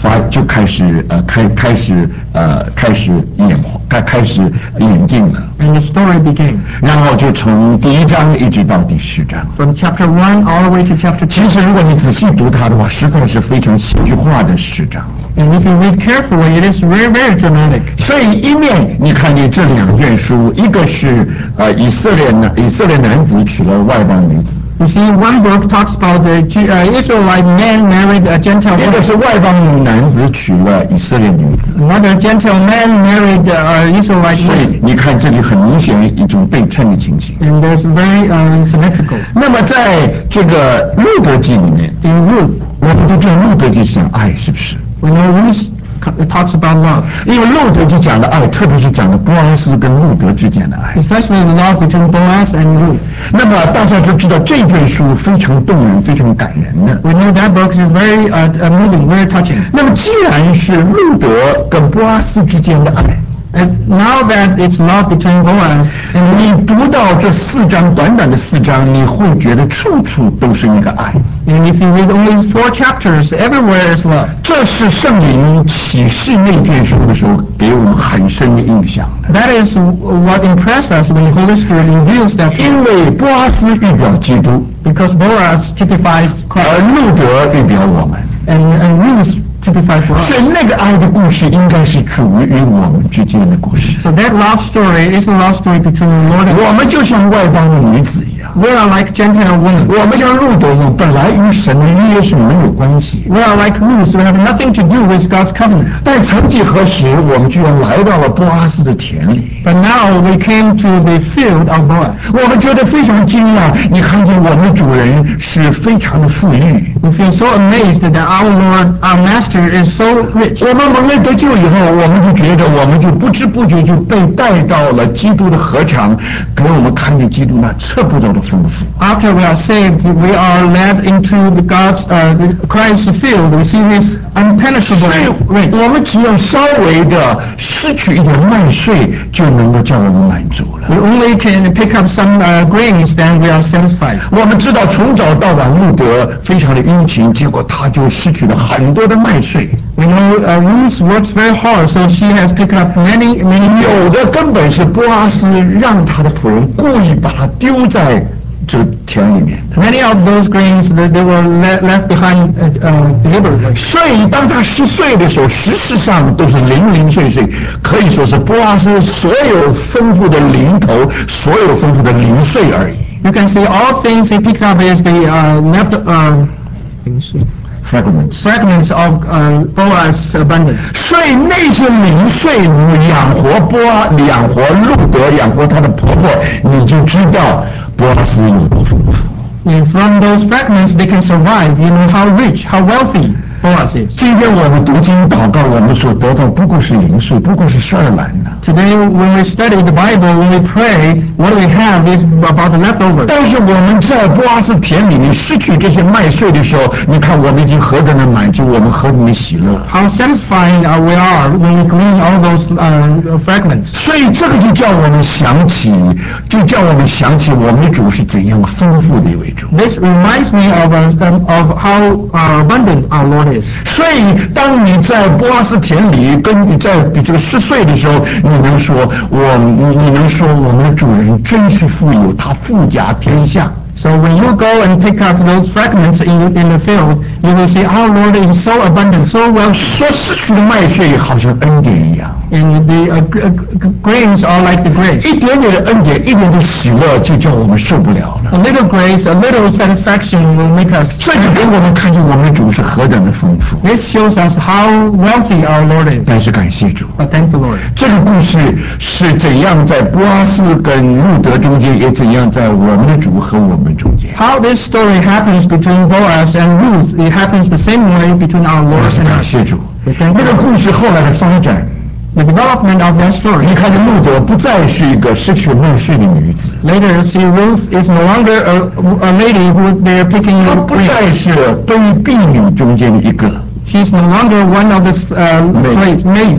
Speaker 1: 发就开始呃开开始呃开始演开开始演进了。
Speaker 2: And the story began
Speaker 1: 然后就从第一章一直到第十章。
Speaker 2: from chapter one all the way to chapter
Speaker 1: 其
Speaker 2: two.
Speaker 1: 实如果你仔细读它的话，实在是非常戏剧化的十章。
Speaker 2: And if you read carefully, it is very, very dramatic.
Speaker 1: 所以一面你看见这两卷书，一个是呃以色列男以色列男子娶了外邦女子，
Speaker 2: You see, one book talks about the Ju- uh, Israelite man married a Gentile
Speaker 1: 一个
Speaker 2: woman.
Speaker 1: 是外邦男子娶了以色列女子。
Speaker 2: Another Gentile man married uh, Israelite
Speaker 1: 所
Speaker 2: woman.
Speaker 1: 以你看这里很明显一种对称的情形。
Speaker 2: And there's very uh, symmetrical.
Speaker 1: 那么在这个路德记里面，
Speaker 2: In Ruth,
Speaker 1: 我们都知道路德记讲爱，是不是？
Speaker 2: we know Ruth co- talks about love,
Speaker 1: 因为路德记讲的爱，特别是讲的波阿斯跟路德之间的爱。
Speaker 2: especially the love between Boaz and Ruth.
Speaker 1: 那么大家就知道这卷书非常动人，非常感人的。
Speaker 2: We know that book is very uh, uh, moving, very touching.
Speaker 1: 那么既然是路德跟波阿斯之间的爱，
Speaker 2: And now that it's love between Boaz,
Speaker 1: 你读到这四章短短的四章，你会觉得处处都是那个爱。
Speaker 2: and if you read only four chapters, everywhere is love.
Speaker 1: 这是圣灵启示那卷书的时候给我们很深的印象的。
Speaker 2: That is what impressed us when the Holy Spirit reveals that truth.
Speaker 1: 因为波阿斯预表基督，
Speaker 2: Because Boaz typifies
Speaker 1: 而
Speaker 2: Christ
Speaker 1: 路德预表我们，
Speaker 2: and, and Ruth typifies for us.
Speaker 1: 所以那个爱的故事应该是主与我们之间的故事。
Speaker 2: So that love story is a love story between the Lord and
Speaker 1: 我们就像外邦的女子一样，
Speaker 2: we are like Gentile women.
Speaker 1: 我们像路德一样，本来与神的约是没有关系，
Speaker 2: We are like Ruth. We have nothing to do with God's covenant.
Speaker 1: 但曾几何时，我们居然来到了波阿斯的田里。
Speaker 2: But now we came to the field of Boaz.
Speaker 1: 我们觉得非常惊讶，你看见我们的主人是非常的富裕。
Speaker 2: We feel so amazed that our Lord, our Master, is so rich.
Speaker 1: 我们蒙了得救以后，我们就觉得我们就不知不觉就被带到了基督的禾场，给我们看见基督那测不到的丰富。
Speaker 2: After we are saved, we are led into the God's, uh, the Christ's field. We see His
Speaker 1: 所
Speaker 2: unpenetrable
Speaker 1: 以
Speaker 2: rich.
Speaker 1: 我们只要稍微的失去一点麦穗，就能够叫我们满足了。
Speaker 2: We only can pick up some uh, grains, then we are satisfied.
Speaker 1: 我们知道从早到晚路德非常的殷勤，结果他就失去了很多的麦穗。
Speaker 2: We know uh, Ruth works very hard, so she has picked up many, many
Speaker 1: 有的根本是波阿斯让他的仆人故意把它丢在这个田里面的。
Speaker 2: Many of those grains that they were le- left behind uh, uh, deliberately.
Speaker 1: 所以当他十岁的时候，实质上都是零零碎碎，可以说是波阿斯所有丰富的零头，所有丰富的零碎而已。
Speaker 2: You can see all things he picked up is the uh, left uh,
Speaker 1: fragments。
Speaker 2: fragments of uh, Boaz's abundance.
Speaker 1: 所以那些零碎能养活波阿，养活路德，养活她的婆婆，你就知道波阿斯有多丰富。
Speaker 2: And from those fragments, they can survive. You know how rich, how wealthy Boaz is.
Speaker 1: 今天我们读经祷告，我们所得到不过是零碎，不过是十二篮呢。
Speaker 2: Today, when we study the Bible, when we pray, what we have is about the leftovers.
Speaker 1: 但是我们在波阿斯田里面失去这些麦穗的时候，你看我们已经何等的满足，我们何等的喜乐。
Speaker 2: How satisfying uh, we are when we glean all those uh, fragments.
Speaker 1: 所以这个就叫我们想起，就叫我们想起我们的主是怎样丰富的一位主。
Speaker 2: This reminds me of, uh, um, of how uh, abundant our Lord is.
Speaker 1: 所以当你在波阿斯田里跟你在这个十岁的时候，你能说我，你你能说我们的主人真是富有，他富甲天下。
Speaker 2: So when you go and pick up those fragments in, in the field, you will see our Lord is so abundant, so well,
Speaker 1: 所失去的麦穗好像恩典一样，
Speaker 2: and the uh, g- g- grains are like the grace.
Speaker 1: 一点点的恩典，一点的喜乐，就叫我们受不了了。
Speaker 2: A little grace, a little satisfaction will make us.
Speaker 1: 这就给我们看见我们的主是何等的丰富。
Speaker 2: This shows us how wealthy our Lord is.
Speaker 1: 但是感谢主，
Speaker 2: But thank the Lord.
Speaker 1: 这个故事是怎样在波阿斯跟路德中间，也怎样在我们的主和我们中间。
Speaker 2: How this story happens between Boaz and Ruth, it happens the same way between our
Speaker 1: 我
Speaker 2: Lord
Speaker 1: 是
Speaker 2: and
Speaker 1: 感
Speaker 2: us.
Speaker 1: 谢主。
Speaker 2: We thank
Speaker 1: 那
Speaker 2: the
Speaker 1: 个
Speaker 2: Lord.
Speaker 1: 故事后来的发展，
Speaker 2: The development of that story.
Speaker 1: 你看见路德不再是一个失去麦穗的女子，
Speaker 2: Later, you see Ruth is no longer a, a lady who they're picking
Speaker 1: 她不
Speaker 2: grain.
Speaker 1: 再是卑婢女中间的一个，
Speaker 2: She's no longer one of the uh, slave maid.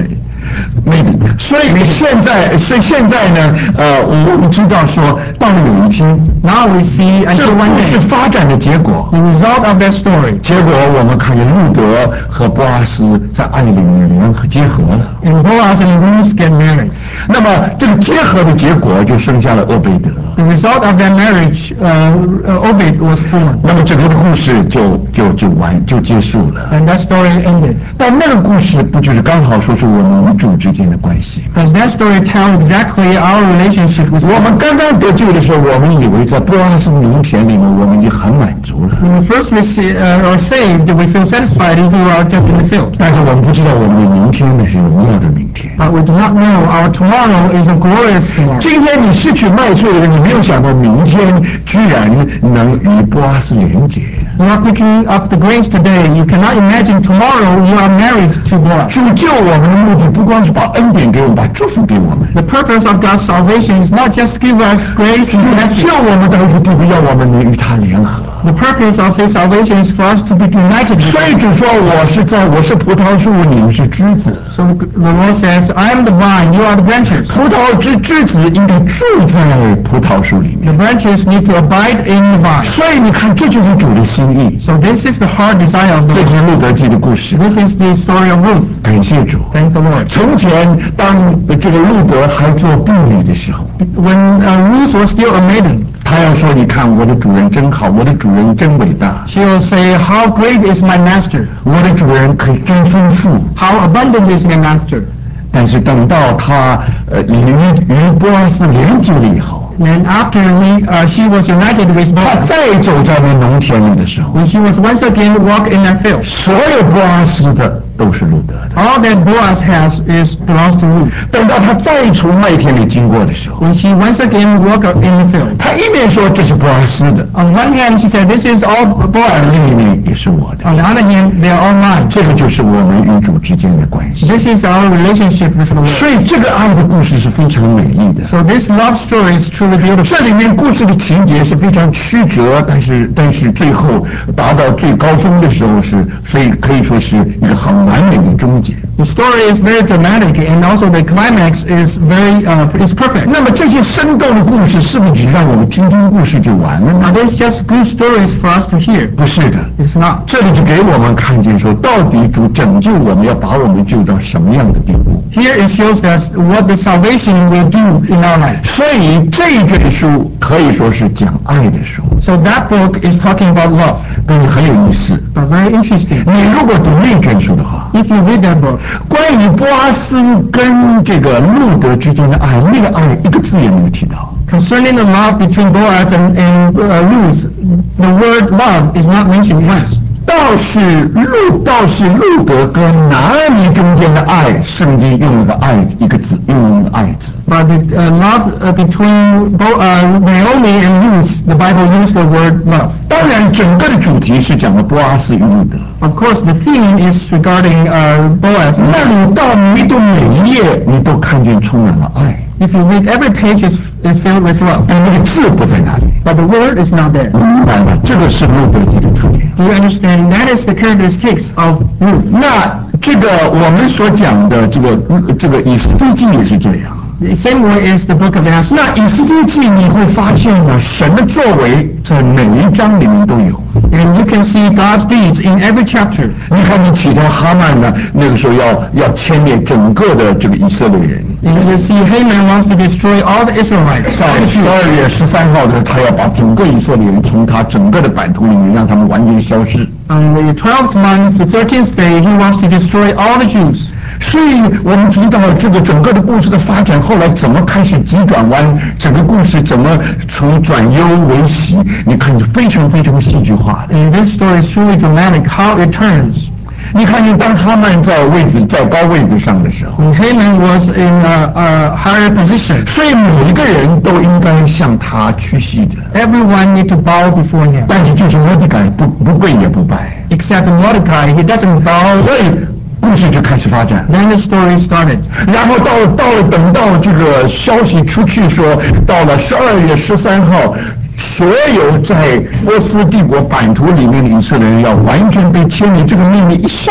Speaker 1: maybe， 所以现在，所以现在呢，呃，我们知道说，到了有一天，
Speaker 2: Now we see
Speaker 1: 这
Speaker 2: until
Speaker 1: 故
Speaker 2: one
Speaker 1: 事
Speaker 2: day
Speaker 1: 发展的结果，
Speaker 2: the result of that story.
Speaker 1: 结果我们看见路德和波阿斯在爱里面联合结合了。
Speaker 2: And Boaz and Ruth get married.
Speaker 1: 那么这个结合的结果就生下了俄贝德。
Speaker 2: The result of that marriage, uh, uh, Obed was born.
Speaker 1: 那么整个的故事就就就完就结束了。
Speaker 2: And that story ended.
Speaker 1: 但那个故事不就是刚好说是我们与主之间的关系吗？
Speaker 2: Does that story tell exactly our relationship with
Speaker 1: 我
Speaker 2: God?
Speaker 1: 们刚刚得救的时候，我们以为在波阿斯农田里面，我们已经很满足了。
Speaker 2: When we first receive, uh, are saved, we feel satisfied if we are just in the field.
Speaker 1: 但是我们不知道我们的明天呢是荣耀的明天。
Speaker 2: But we do not know our tomorrow is a glorious tomorrow.
Speaker 1: 今天你失去麦穗的人，你没有想到明天居然能与波阿斯连结。
Speaker 2: You are picking up the grains today. You cannot imagine tomorrow you are married to Boaz.
Speaker 1: 主救我们的目的不光是把恩典给我们，把祝福给我们。
Speaker 2: The purpose of God's salvation is not just to give us grace
Speaker 1: 主
Speaker 2: and blessing.
Speaker 1: 救我们到一个地步，要我们能与他联合。
Speaker 2: The purpose of His salvation is for us to be united with
Speaker 1: 所以
Speaker 2: Him.
Speaker 1: 主说：“我是在，我是葡萄树，你们是枝子。
Speaker 2: So the Lord says, I am the vine, you are the branches.
Speaker 1: 葡萄枝枝子应该住在葡萄树里
Speaker 2: The
Speaker 1: 面。
Speaker 2: branches need to abide in the vine.
Speaker 1: 所以你看，这就是主的心意。
Speaker 2: So this is the heart desire of the
Speaker 1: 这
Speaker 2: Lord.
Speaker 1: 就是路德记的故事。
Speaker 2: This is the story of Ruth.
Speaker 1: 感谢主。
Speaker 2: Thank the Lord.
Speaker 1: 从前，当这个路德还做婢女的时候，
Speaker 2: When uh, Ruth was still a maiden,
Speaker 1: 他要说：‘你看，我的主人真好，我的主人真伟大，
Speaker 2: she will say, How great is my master!
Speaker 1: 我的主人可以真丰富。’
Speaker 2: How abundant is my master!
Speaker 1: 但是等到他呃与与波阿斯连结了以后，
Speaker 2: And after he, uh, she was united with
Speaker 1: 他
Speaker 2: Boaz,
Speaker 1: 再走在那农田里的时候，
Speaker 2: when she was once again walk in that field,
Speaker 1: 所有波阿斯的都是路德的。
Speaker 2: all that Boaz has is belongs to Ruth.
Speaker 1: 等到他再从麦田里经过的时候，
Speaker 2: When she once again walk up in the field,
Speaker 1: 他一面说这是波阿斯的，
Speaker 2: on one hand she said, This is all Boaz.
Speaker 1: 另一面也是我的。
Speaker 2: On the other hand, they are all mine.
Speaker 1: 这个就是我们与主之间的关系。
Speaker 2: This is our relationship with the Lord.
Speaker 1: 所以这个爱的故事是非常美丽的。
Speaker 2: So this love story is truly beautiful.
Speaker 1: 这里面故事的情节是非常曲折，但是但是最后达到最高峰的时候是，所以可以说是一个很完美的终结。
Speaker 2: The story is very dramatic, and also the climax is very uh, is perfect.
Speaker 1: 那么这些生动的故事是不是只让我们听听故事就完了
Speaker 2: Now
Speaker 1: 呢？
Speaker 2: there's just good stories for us to hear.
Speaker 1: 不是的，
Speaker 2: It's not.
Speaker 1: 这里就给我们看见说，到底主拯救我们要把我们救到什么样的地步。
Speaker 2: Here it shows us what the salvation will do in our life.
Speaker 1: 所以这一卷书可以说是讲爱的书，
Speaker 2: So that book is talking about love,
Speaker 1: 但是很有意思。
Speaker 2: but very interesting.
Speaker 1: 你如果读那卷书的话，
Speaker 2: If you read that book,
Speaker 1: 关于波阿斯跟这个路德之间的爱，那个爱一个字也没有提到。
Speaker 2: concerning the love between Boaz and, and uh, Ruth, the word love is not mentioned once.
Speaker 1: 倒是路，倒是路德跟拿俄米中间的爱，圣经用了个爱一个字，用了个爱字。
Speaker 2: But the uh, love uh, between Bo- uh, Naomi and Ruth, the Bible used the word love.
Speaker 1: 当然，整个的主题是讲的波阿斯与路德。
Speaker 2: Of course, the theme is regarding uh, Boaz.
Speaker 1: 那你到每读每一页，你都看见充满了爱，
Speaker 2: If you read every page, is is filled with love,
Speaker 1: 但那个字不在那里。
Speaker 2: but the word is not there.
Speaker 1: 明白吗？这个是路德记的特点。
Speaker 2: Do you understand? That is the characteristics of Ruth.
Speaker 1: 那这个我们所讲的这个这个以斯帖记也是这样。
Speaker 2: The same way is the book of Esther.
Speaker 1: 那以斯帖记你会发现呢，神的作为在每一章里面都有。
Speaker 2: And you can see God's deeds in every chapter.
Speaker 1: 你看，你起头哈曼呢，那个时候要要歼灭整个的这个以色列人，
Speaker 2: And you see Haman wants to destroy all the Israelites.
Speaker 1: 在十二月十三号的时候，他要把整个以色列人从他整个的版图里面让他们完全消失。
Speaker 2: On the twelfth month, the thirteenth day, he wants to destroy all the Jews.
Speaker 1: 所以我们知道这个整个的故事的发展，后来怎么开始急转弯，整个故事怎么从转忧为喜，你看是非常非常戏剧化的。
Speaker 2: And this story is truly dramatic, how it turns.
Speaker 1: 你看见当哈曼在位置在高位置上的时候，
Speaker 2: When Haman was in a, a higher position,
Speaker 1: 所以每一个人都应该向他屈膝的。
Speaker 2: everyone need to bow before him.
Speaker 1: 但是就是摩迪改不不跪也不拜，
Speaker 2: Except Mordecai, he doesn't bow.
Speaker 1: 所以故事就开始发展。
Speaker 2: Then the story started.
Speaker 1: 然后到到了等到这个消息出去说，到了十二月十三号，所有在波斯帝国版图里面的以色列人要完全被迁离，这个命令一下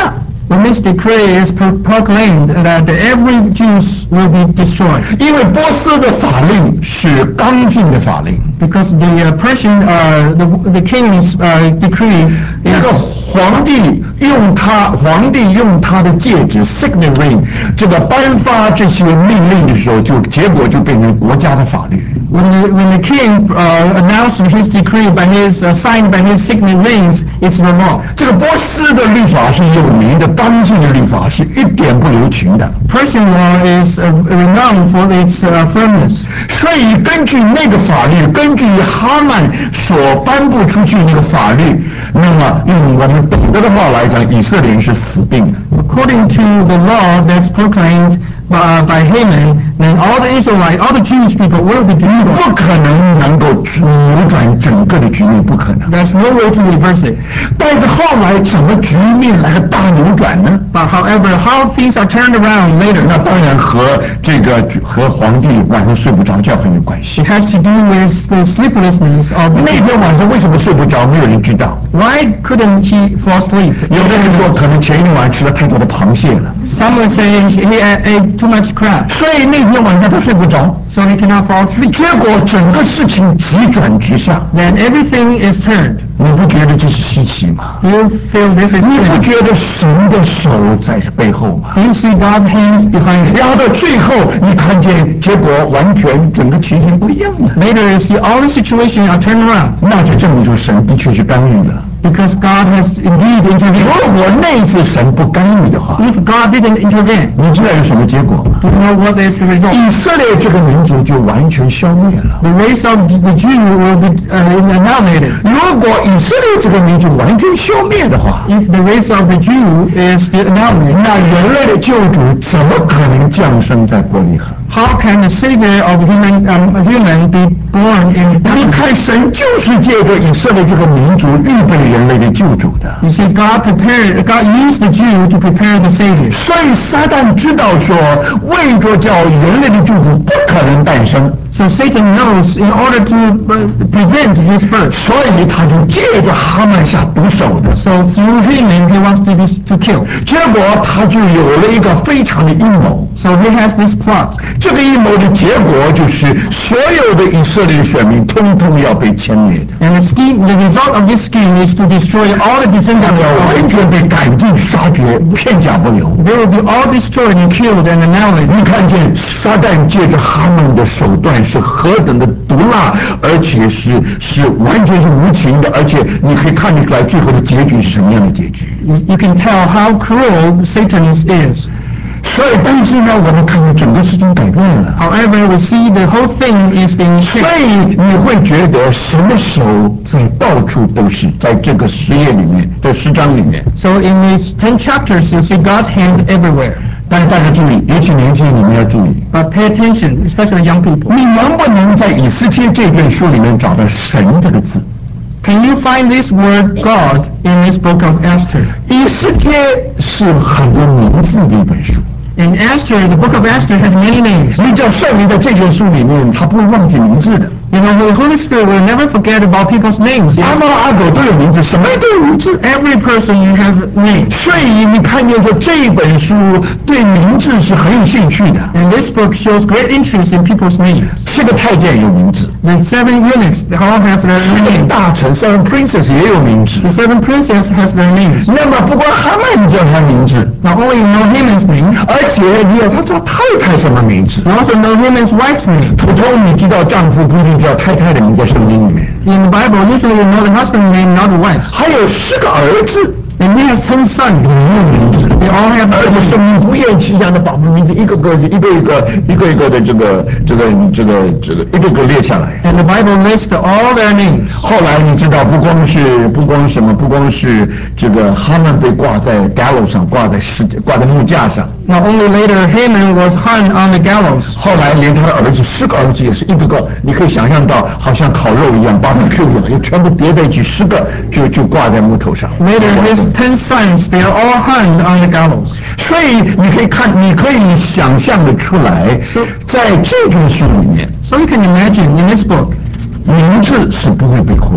Speaker 2: When this decree is pro- proclaimed that every Jews will be destroyed,
Speaker 1: 因为波斯的法令是刚性的法令，
Speaker 2: because the uh, Persian, uh, the, the king's uh, decree
Speaker 1: 那个
Speaker 2: is
Speaker 1: 皇帝用他皇帝用他的戒指 signet ring 这个颁发这些命令的时候，就结果就变成国家的法律。
Speaker 2: when the when the king uh, announced his decree by his uh, signed by his signet rings, it's the law.
Speaker 1: 这个波斯的律法是有名的刚性的律法，是一点不留情的。
Speaker 2: Persian law is uh, renowned for its uh, firmness.
Speaker 1: 所以根据那个法律，根据哈曼所颁布出去那个法律，那么用我们懂得的话来讲，以色列人是死定的。
Speaker 2: According to the law that's proclaimed by, by Haman, then all the Israelites, all the Jewish people will be destroyed.
Speaker 1: 不可能能够扭转整个的局面，不可能。
Speaker 2: There's no way to reverse it.
Speaker 1: 但是后来怎么局面来个大扭转呢？
Speaker 2: But however, how things are turned around later,
Speaker 1: 那当然和这个和皇帝晚上睡不着觉很有关系。
Speaker 2: it has to do with the sleeplessness of the
Speaker 1: 那
Speaker 2: king.
Speaker 1: 天晚上为什么睡不着，没有人知道。
Speaker 2: Why couldn't he fall asleep?
Speaker 1: 有的人说，可能前一天晚上吃了太多的螃蟹了，
Speaker 2: Someone saying he ate too much crab,
Speaker 1: 所以那天晚上他睡不着。
Speaker 2: so he cannot fall asleep.
Speaker 1: 结果整个事情急转直下，
Speaker 2: Then everything is turned.
Speaker 1: 你不觉得这是稀奇吗？
Speaker 2: Do you feel this is
Speaker 1: 你不
Speaker 2: strange?
Speaker 1: 觉得神的手在背后吗？
Speaker 2: Do you see God's hands behind it?
Speaker 1: 然后到最后，你看见结果完全整个情形不一样了，
Speaker 2: Later, you see all the situation are turned around
Speaker 1: 那就证明说神的确是干预了。
Speaker 2: because God has indeed
Speaker 1: 如
Speaker 2: intervened.
Speaker 1: 果那一次神不干预的话，
Speaker 2: If God didn't intervene,
Speaker 1: 你知道有什么结果吗？
Speaker 2: do you know what is the result?
Speaker 1: 以色列这个民族就完全消灭了。
Speaker 2: The race of the Jew will be uh, annihilated.
Speaker 1: 如果以色列这个民族完全消灭的话，
Speaker 2: If the race of the Jew is annihilated,
Speaker 1: 那人类的救主怎么可能降生在伯利恒？
Speaker 2: how can the Savior of human um, human be born in
Speaker 1: 你
Speaker 2: Bethlehem?
Speaker 1: 看，神就是借着以色列这个民族预备人类的救主的。
Speaker 2: You see, God prepared, God used the Jew to prepare the Savior.
Speaker 1: 所以撒旦知道说，为着叫人类的救主不可能诞生，
Speaker 2: So Satan knows in order to uh, prevent his birth.
Speaker 1: 所以他就借着哈曼下毒手的。
Speaker 2: So through Haman, he wants to dis- to kill.
Speaker 1: 结果他就有了一个非常的阴谋。
Speaker 2: So he has this plot.
Speaker 1: 这个阴谋的结果就是所有的以色列的选民通通要被歼灭的，
Speaker 2: And the scheme, the result of this scheme is to destroy all the
Speaker 1: 他
Speaker 2: descendants
Speaker 1: 要
Speaker 2: of
Speaker 1: 完
Speaker 2: Israel.
Speaker 1: 全被赶尽杀绝，片甲不留。
Speaker 2: They will be all destroyed and killed and annihilated.
Speaker 1: 你看见撒旦借着哈曼的手段是何等的毒辣，而且是是完全是无情的，而且你可以看得出来最后的结局是什么样的结局。
Speaker 2: You, you can tell how cruel Satan's is.
Speaker 1: 所以，但是呢，我们看见整个事情改变了。
Speaker 2: However, we see the whole thing is being
Speaker 1: 所
Speaker 2: changed.
Speaker 1: 以你会觉得神的手在到处都是，在这个十页里面，在十章里面。
Speaker 2: So in these ten chapters, you see God's hand everywhere.
Speaker 1: 但是大家注意，尤其年轻人，你们要注意，
Speaker 2: But pay attention, especially young people.
Speaker 1: 你能不能在以斯帖这卷书里面找到神这个字？
Speaker 2: Can you find this word God in this book of Esther?
Speaker 1: 以斯帖是很多名字的一本书。
Speaker 2: In Esther, the book of Esther has many names.
Speaker 1: 你只要圣灵在这卷书里面，他不会忘记名字的。
Speaker 2: You know, the Holy Spirit will never forget about people's names.
Speaker 1: 阿
Speaker 2: Yes?
Speaker 1: 猫阿狗都有名字，什么都有名字。
Speaker 2: Every person has a name.
Speaker 1: 所以你看见说这本书对名字是很有兴趣的。
Speaker 2: And this book shows great interest in people's names.
Speaker 1: 七个太监有名字，
Speaker 2: The seven eunuchs, they all have their
Speaker 1: 七个
Speaker 2: names.
Speaker 1: 大臣 seven princess 也有名字。
Speaker 2: The seven princes has their names.
Speaker 1: 那么不光哈曼叫他名字，
Speaker 2: Not only you know Haman's name,
Speaker 1: 而且你有他叫太太什么名字。
Speaker 2: you also know Haman's wife's name.
Speaker 1: 普通你知道丈夫不一定叫太太的名在圣经里面，
Speaker 2: In the Bible, usually you know the husband's name, not the wife's.
Speaker 1: 还有十个儿子
Speaker 2: And he has ten sons.
Speaker 1: 也有名字。
Speaker 2: They all have
Speaker 1: 而且
Speaker 2: names.
Speaker 1: 圣经不厌其详的把我们名字一个个、一个一个、一个一个的这个、这个、这个、这个一个个列下来。
Speaker 2: And the Bible lists all their names.
Speaker 1: 后来你知道，不光是不光什么，不光是这个哈曼被挂在 gallows 上，挂在石挂在木架上，
Speaker 2: Not only later Haman was hung on the gallows.
Speaker 1: 后来连他的儿子十个儿子也是一个个，你可以想象到，好像烤肉一样，barbecue一样，也全部叠在一起，十个就就挂在木头上。
Speaker 2: Later his ten sons, they are all hung on the gallows.
Speaker 1: 所以你可以看，你可以想象的出来，在这卷书里面，
Speaker 2: So you can imagine in this book,
Speaker 1: 名字是不会被忽略的。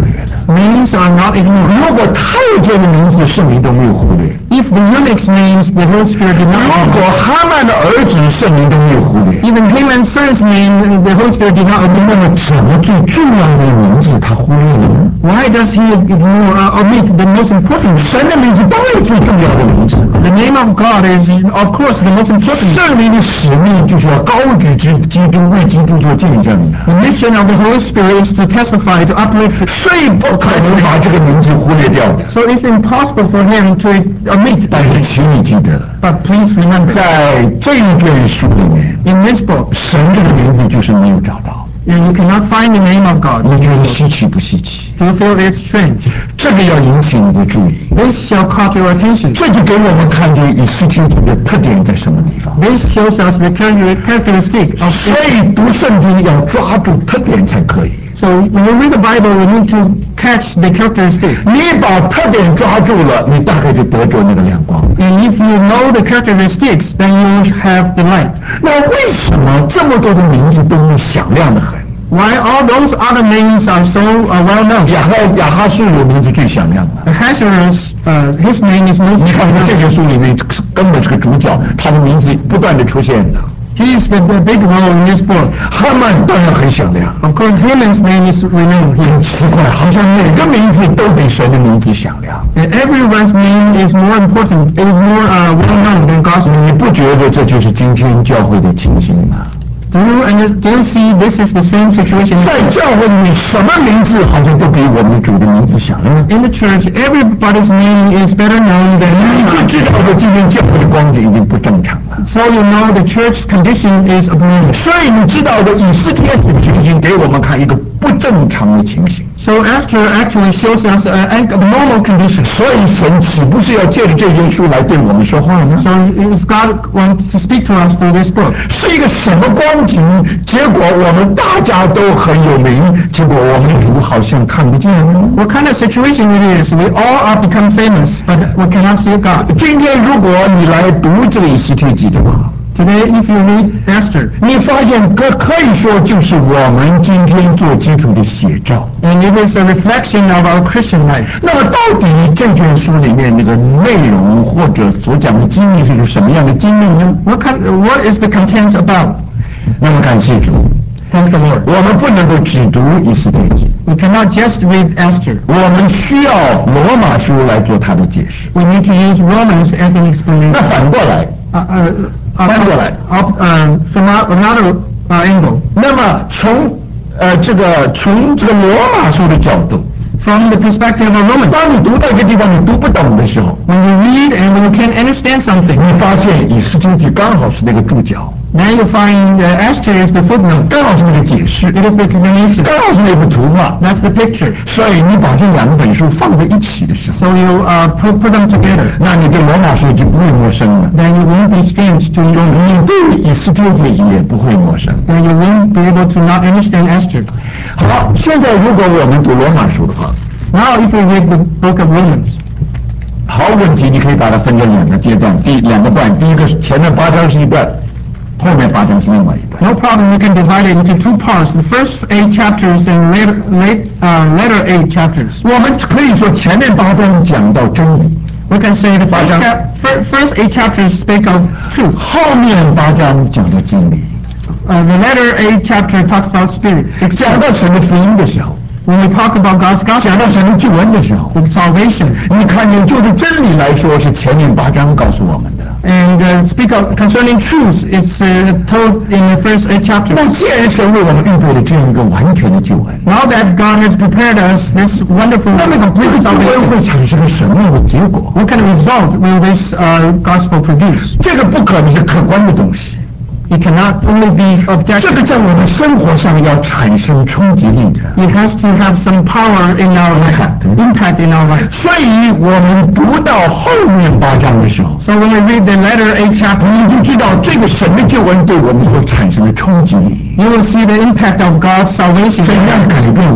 Speaker 2: Names are not ignored.
Speaker 1: 如果太监的名字圣灵都没有忽略，
Speaker 2: If the eunuch's names the Holy Spirit did
Speaker 1: 如
Speaker 2: not
Speaker 1: 果
Speaker 2: ignore,
Speaker 1: 哈曼的儿子圣灵都没有忽略，
Speaker 2: even Haman's son's name the Holy Spirit did not
Speaker 1: 那
Speaker 2: ignore,
Speaker 1: 么怎么最重要的名字他忽略了呢？
Speaker 2: why does he ignore or omit the most important?
Speaker 1: 神的名字当然是最重要的名字。
Speaker 2: The name of God is, of course, the most important.
Speaker 1: 圣灵的使命就是要高举基基督，为基督做见证的，
Speaker 2: The mission of the Holy Spirit is to testify, to uplift.
Speaker 1: 所以不可能把这个名字忽略掉的。
Speaker 2: So it's impossible for him to omit.
Speaker 1: 但是请你记得，
Speaker 2: But please remember,
Speaker 1: 在这一卷书里面，
Speaker 2: in this book,
Speaker 1: 神这个名字就是没有找到。
Speaker 2: you cannot find the name of God.
Speaker 1: 你觉得稀奇不稀奇？
Speaker 2: Do you feel it's strange?
Speaker 1: 这个要引起你的注意。
Speaker 2: This shall caught your attention.
Speaker 1: 这就给我们看见以斯帖的特点在什么地方。
Speaker 2: This shows us the char- characteristic of
Speaker 1: 所以读圣经要抓住特点才可以。
Speaker 2: So when you read the Bible, you need to catch the characteristic.
Speaker 1: 你把特点抓住了，你大概就得着那个亮光。
Speaker 2: And if you know the characteristics, then you will have the light.
Speaker 1: 那为什么这么多的名字都是响亮的很？
Speaker 2: Why all those other names are so uh, well known?
Speaker 1: 亚哈亚哈数有名字最响亮的。
Speaker 2: Ahasuerus, uh, his name is most
Speaker 1: 你看在这
Speaker 2: known.
Speaker 1: 卷书里面根本是个主角，他的名字不断的出现的。
Speaker 2: He is the, the big role in this book.
Speaker 1: 哈曼当然很响亮，
Speaker 2: Of course, Haman's name is renowned.
Speaker 1: 很奇怪，好像每个名字都比神的名字响亮。
Speaker 2: And everyone's name is more important, is more uh, well known than God's name.
Speaker 1: 你不觉得这就是今天教会的情形吗？
Speaker 2: Do you, and do you see this is the same situation?
Speaker 1: 在教会里面，什么名字好像都比我们主的名字响亮。
Speaker 2: In the church, everybody's name is better known than
Speaker 1: 你就
Speaker 2: yours.
Speaker 1: 知道我今天教会的光景已经不正常了。
Speaker 2: So you know the church's condition is abnormal.
Speaker 1: 所以你知道的以斯帖的情形，给我们看一个不正常的情形。
Speaker 2: So Esther actually shows us uh, an abnormal condition.
Speaker 1: 所以神岂不是要借着这卷书来对我们说话呢？
Speaker 2: So is God wants to speak to us through this book?
Speaker 1: 是一个什么光景？结果我们大家都很有名，结果我们的主好像看不见呢？
Speaker 2: What kind of situation it is? We all are become famous, but we cannot see God.
Speaker 1: 今天如果你来读这个以斯帖记的话，
Speaker 2: Today, if you read Esther,
Speaker 1: 你发现可可以说就是我们今天做基督的写照。
Speaker 2: and it is a reflection of our Christian life.
Speaker 1: 那么到底这卷书里面那个内容或者所讲的经历是个什么样的经历呢？
Speaker 2: What kind, what is the content about?
Speaker 1: 那么感谢主，
Speaker 2: Thank the Lord.
Speaker 1: 我们不能够只读以斯帖记，
Speaker 2: We cannot just read Esther.
Speaker 1: 我们需要罗马书来做它的解释。
Speaker 2: We need to use Romans as an
Speaker 1: 那
Speaker 2: explanation.
Speaker 1: 反过来，
Speaker 2: Uh, uh, uh,
Speaker 1: 翻过来。
Speaker 2: up, uh, from a- another uh, angle.
Speaker 1: 那么从呃这个从这个罗马书的角度，
Speaker 2: From the perspective of Romans,
Speaker 1: 当你读到一个地方你读不懂的时候，
Speaker 2: when you read and when you can't understand something,
Speaker 1: 你发现以斯帖记刚好是那个注脚，
Speaker 2: then you find uh, Esther is the footnote.
Speaker 1: 刚好是那个解释，
Speaker 2: It is the explanation.
Speaker 1: 刚好是那幅图画。
Speaker 2: That's the picture.
Speaker 1: 所以你把这两本书放在一起的时候，
Speaker 2: So you uh, put, put them together.
Speaker 1: 那你对罗马书就不会陌生了，
Speaker 2: Then you won't be strange to you.
Speaker 1: 你对以斯帖记也不会陌生。
Speaker 2: Then you won't be able to not understand Esther.
Speaker 1: 好，现在如果我们读罗马书的话，
Speaker 2: Now, if we read the book of Romans,
Speaker 1: 好问题，你可以把它分成两个阶段，第两个段，第一个是前面八章是一段，后面八章是另外一段。
Speaker 2: no problem. We can divide it into two parts: the first eight chapters and later, late, uh, later eight chapters.
Speaker 1: 我们可以说前面八章讲到真理，
Speaker 2: We can say the first,
Speaker 1: 八章。
Speaker 2: chap- fir- first eight chapters speak of truth.
Speaker 1: 后面八章讲到真理。
Speaker 2: Uh, the latter eight chapter talks about spirit.
Speaker 1: 讲到神的福音的时候，
Speaker 2: When we talk about God's
Speaker 1: 讲
Speaker 2: gospel,
Speaker 1: 到神的救恩的时候，
Speaker 2: with salvation,
Speaker 1: 你看见就是真理来说是前面八章告诉我们的。
Speaker 2: and uh, speak of concerning truth, it's uh, told in the first eight
Speaker 1: 那
Speaker 2: chapters.
Speaker 1: 既然神为我们预备了这样一个完全的救恩，
Speaker 2: Now that God has prepared us this wonderful
Speaker 1: 那么这个救恩
Speaker 2: salvation,
Speaker 1: 会产生什么样的结果？
Speaker 2: what kind of result will this uh, gospel produce?
Speaker 1: 这个不可能是客观的东西，
Speaker 2: It cannot only be
Speaker 1: 这
Speaker 2: objective.
Speaker 1: 个在我们生活上要产生冲击力的。
Speaker 2: It has to have some power in our life, impact in our life.
Speaker 1: 所以我们读到后面八章的时候，
Speaker 2: So when we read the latter eight chapters,
Speaker 1: 你就知道这个神的救恩对我们所产生的冲击力，
Speaker 2: you will see the impact of God's salvation,
Speaker 1: 怎样改变我们，
Speaker 2: how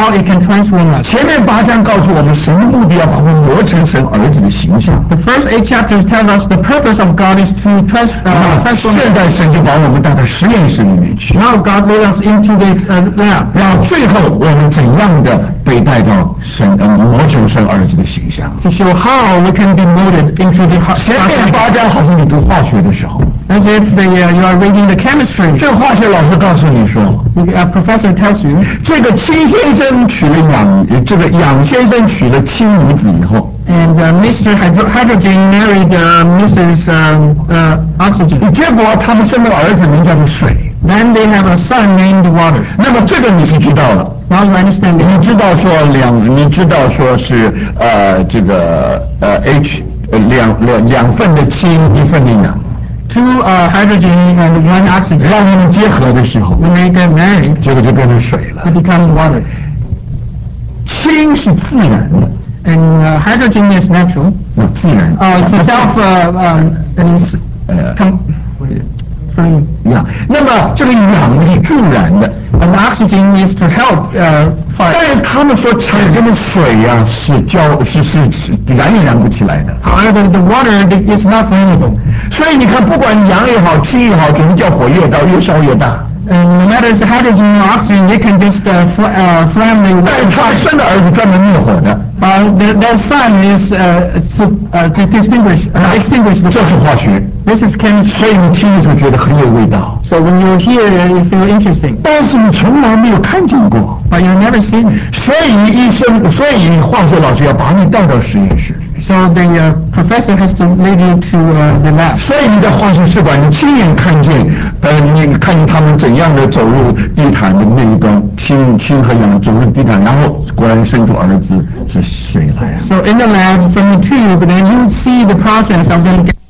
Speaker 2: how it can transform us.
Speaker 1: 前面八章告诉我们，神的目的要把我们磨成神儿子的形象。
Speaker 2: The first eight chapters tell us the purpose of God is to trans, uh, transform
Speaker 1: 现在神就把我们带到实验室里面去，
Speaker 2: Now God led us into the uh, lab
Speaker 1: 然后最后我们怎样的被带到神呃磨成神儿子的形象。
Speaker 2: to show how we can be molded into the
Speaker 1: 前面八章好像你读化学的时候，
Speaker 2: as if the, uh, you are reading the chemistry.
Speaker 1: 这化学老师告诉你说，
Speaker 2: The uh, professor tells you
Speaker 1: 这个氢先生娶了氧，呃这个氧先生娶了氢母子以后，
Speaker 2: and uh, Mister Hydro- Hydrogen married uh, Missus Um, uh, Oxygen.
Speaker 1: 结果他们生了儿子名叫做水。
Speaker 2: Then they have a son named Water.
Speaker 1: 那么这个你是知道的，
Speaker 2: Now you understand
Speaker 1: 你
Speaker 2: it.
Speaker 1: 知道说两，你知道说是呃这个呃 H 呃两两两份的氢一份的氧，
Speaker 2: Two uh, hydrogen and one oxygen.
Speaker 1: 让他们结合的时候，
Speaker 2: When they get married,
Speaker 1: 结果就变成水了。
Speaker 2: they become water.
Speaker 1: 氢是自然的，
Speaker 2: And uh, hydrogen is natural.
Speaker 1: 那自然
Speaker 2: Uh, it's a self, uh, um, and it's,
Speaker 1: 呃
Speaker 2: com- from,
Speaker 1: 氧。那么这个氧是助燃的，
Speaker 2: and oxygen is to help uh,
Speaker 1: 但
Speaker 2: fire.
Speaker 1: 是他们所产生的水呀、是焦是是是燃也燃不起来的。
Speaker 2: However, the water is not flammable.
Speaker 1: 所以你看，不管氧也好，氢也好，总是叫火越大越烧越大。
Speaker 2: And no matter it's hydrogen or oxygen, they can just uh, fl- uh, flame the
Speaker 1: 但是他们
Speaker 2: fire.
Speaker 1: 生的儿子专门灭火的，
Speaker 2: Uh, their, their son is uh, to, uh, to distinguish, uh, extinguish the
Speaker 1: 这是
Speaker 2: fire.
Speaker 1: 化学。
Speaker 2: This is chemistry.
Speaker 1: 所以你听的时候觉得很有味道，
Speaker 2: So when you hear it, you feel interesting,
Speaker 1: 但是你从来没有看见过。
Speaker 2: but you've never seen it.
Speaker 1: 所以医生，所以化学老师要把你带到实验室。
Speaker 2: So the uh, professor has to lead you to uh, the lab.
Speaker 1: 所以你在化学室馆，你亲眼看见，呃，你看见他们怎样的走入地毯的那一端，氢氢和氧走入地毯，然后果然生出儿子是水来啊。
Speaker 2: So in the lab, from the tube, then you see the process of them getting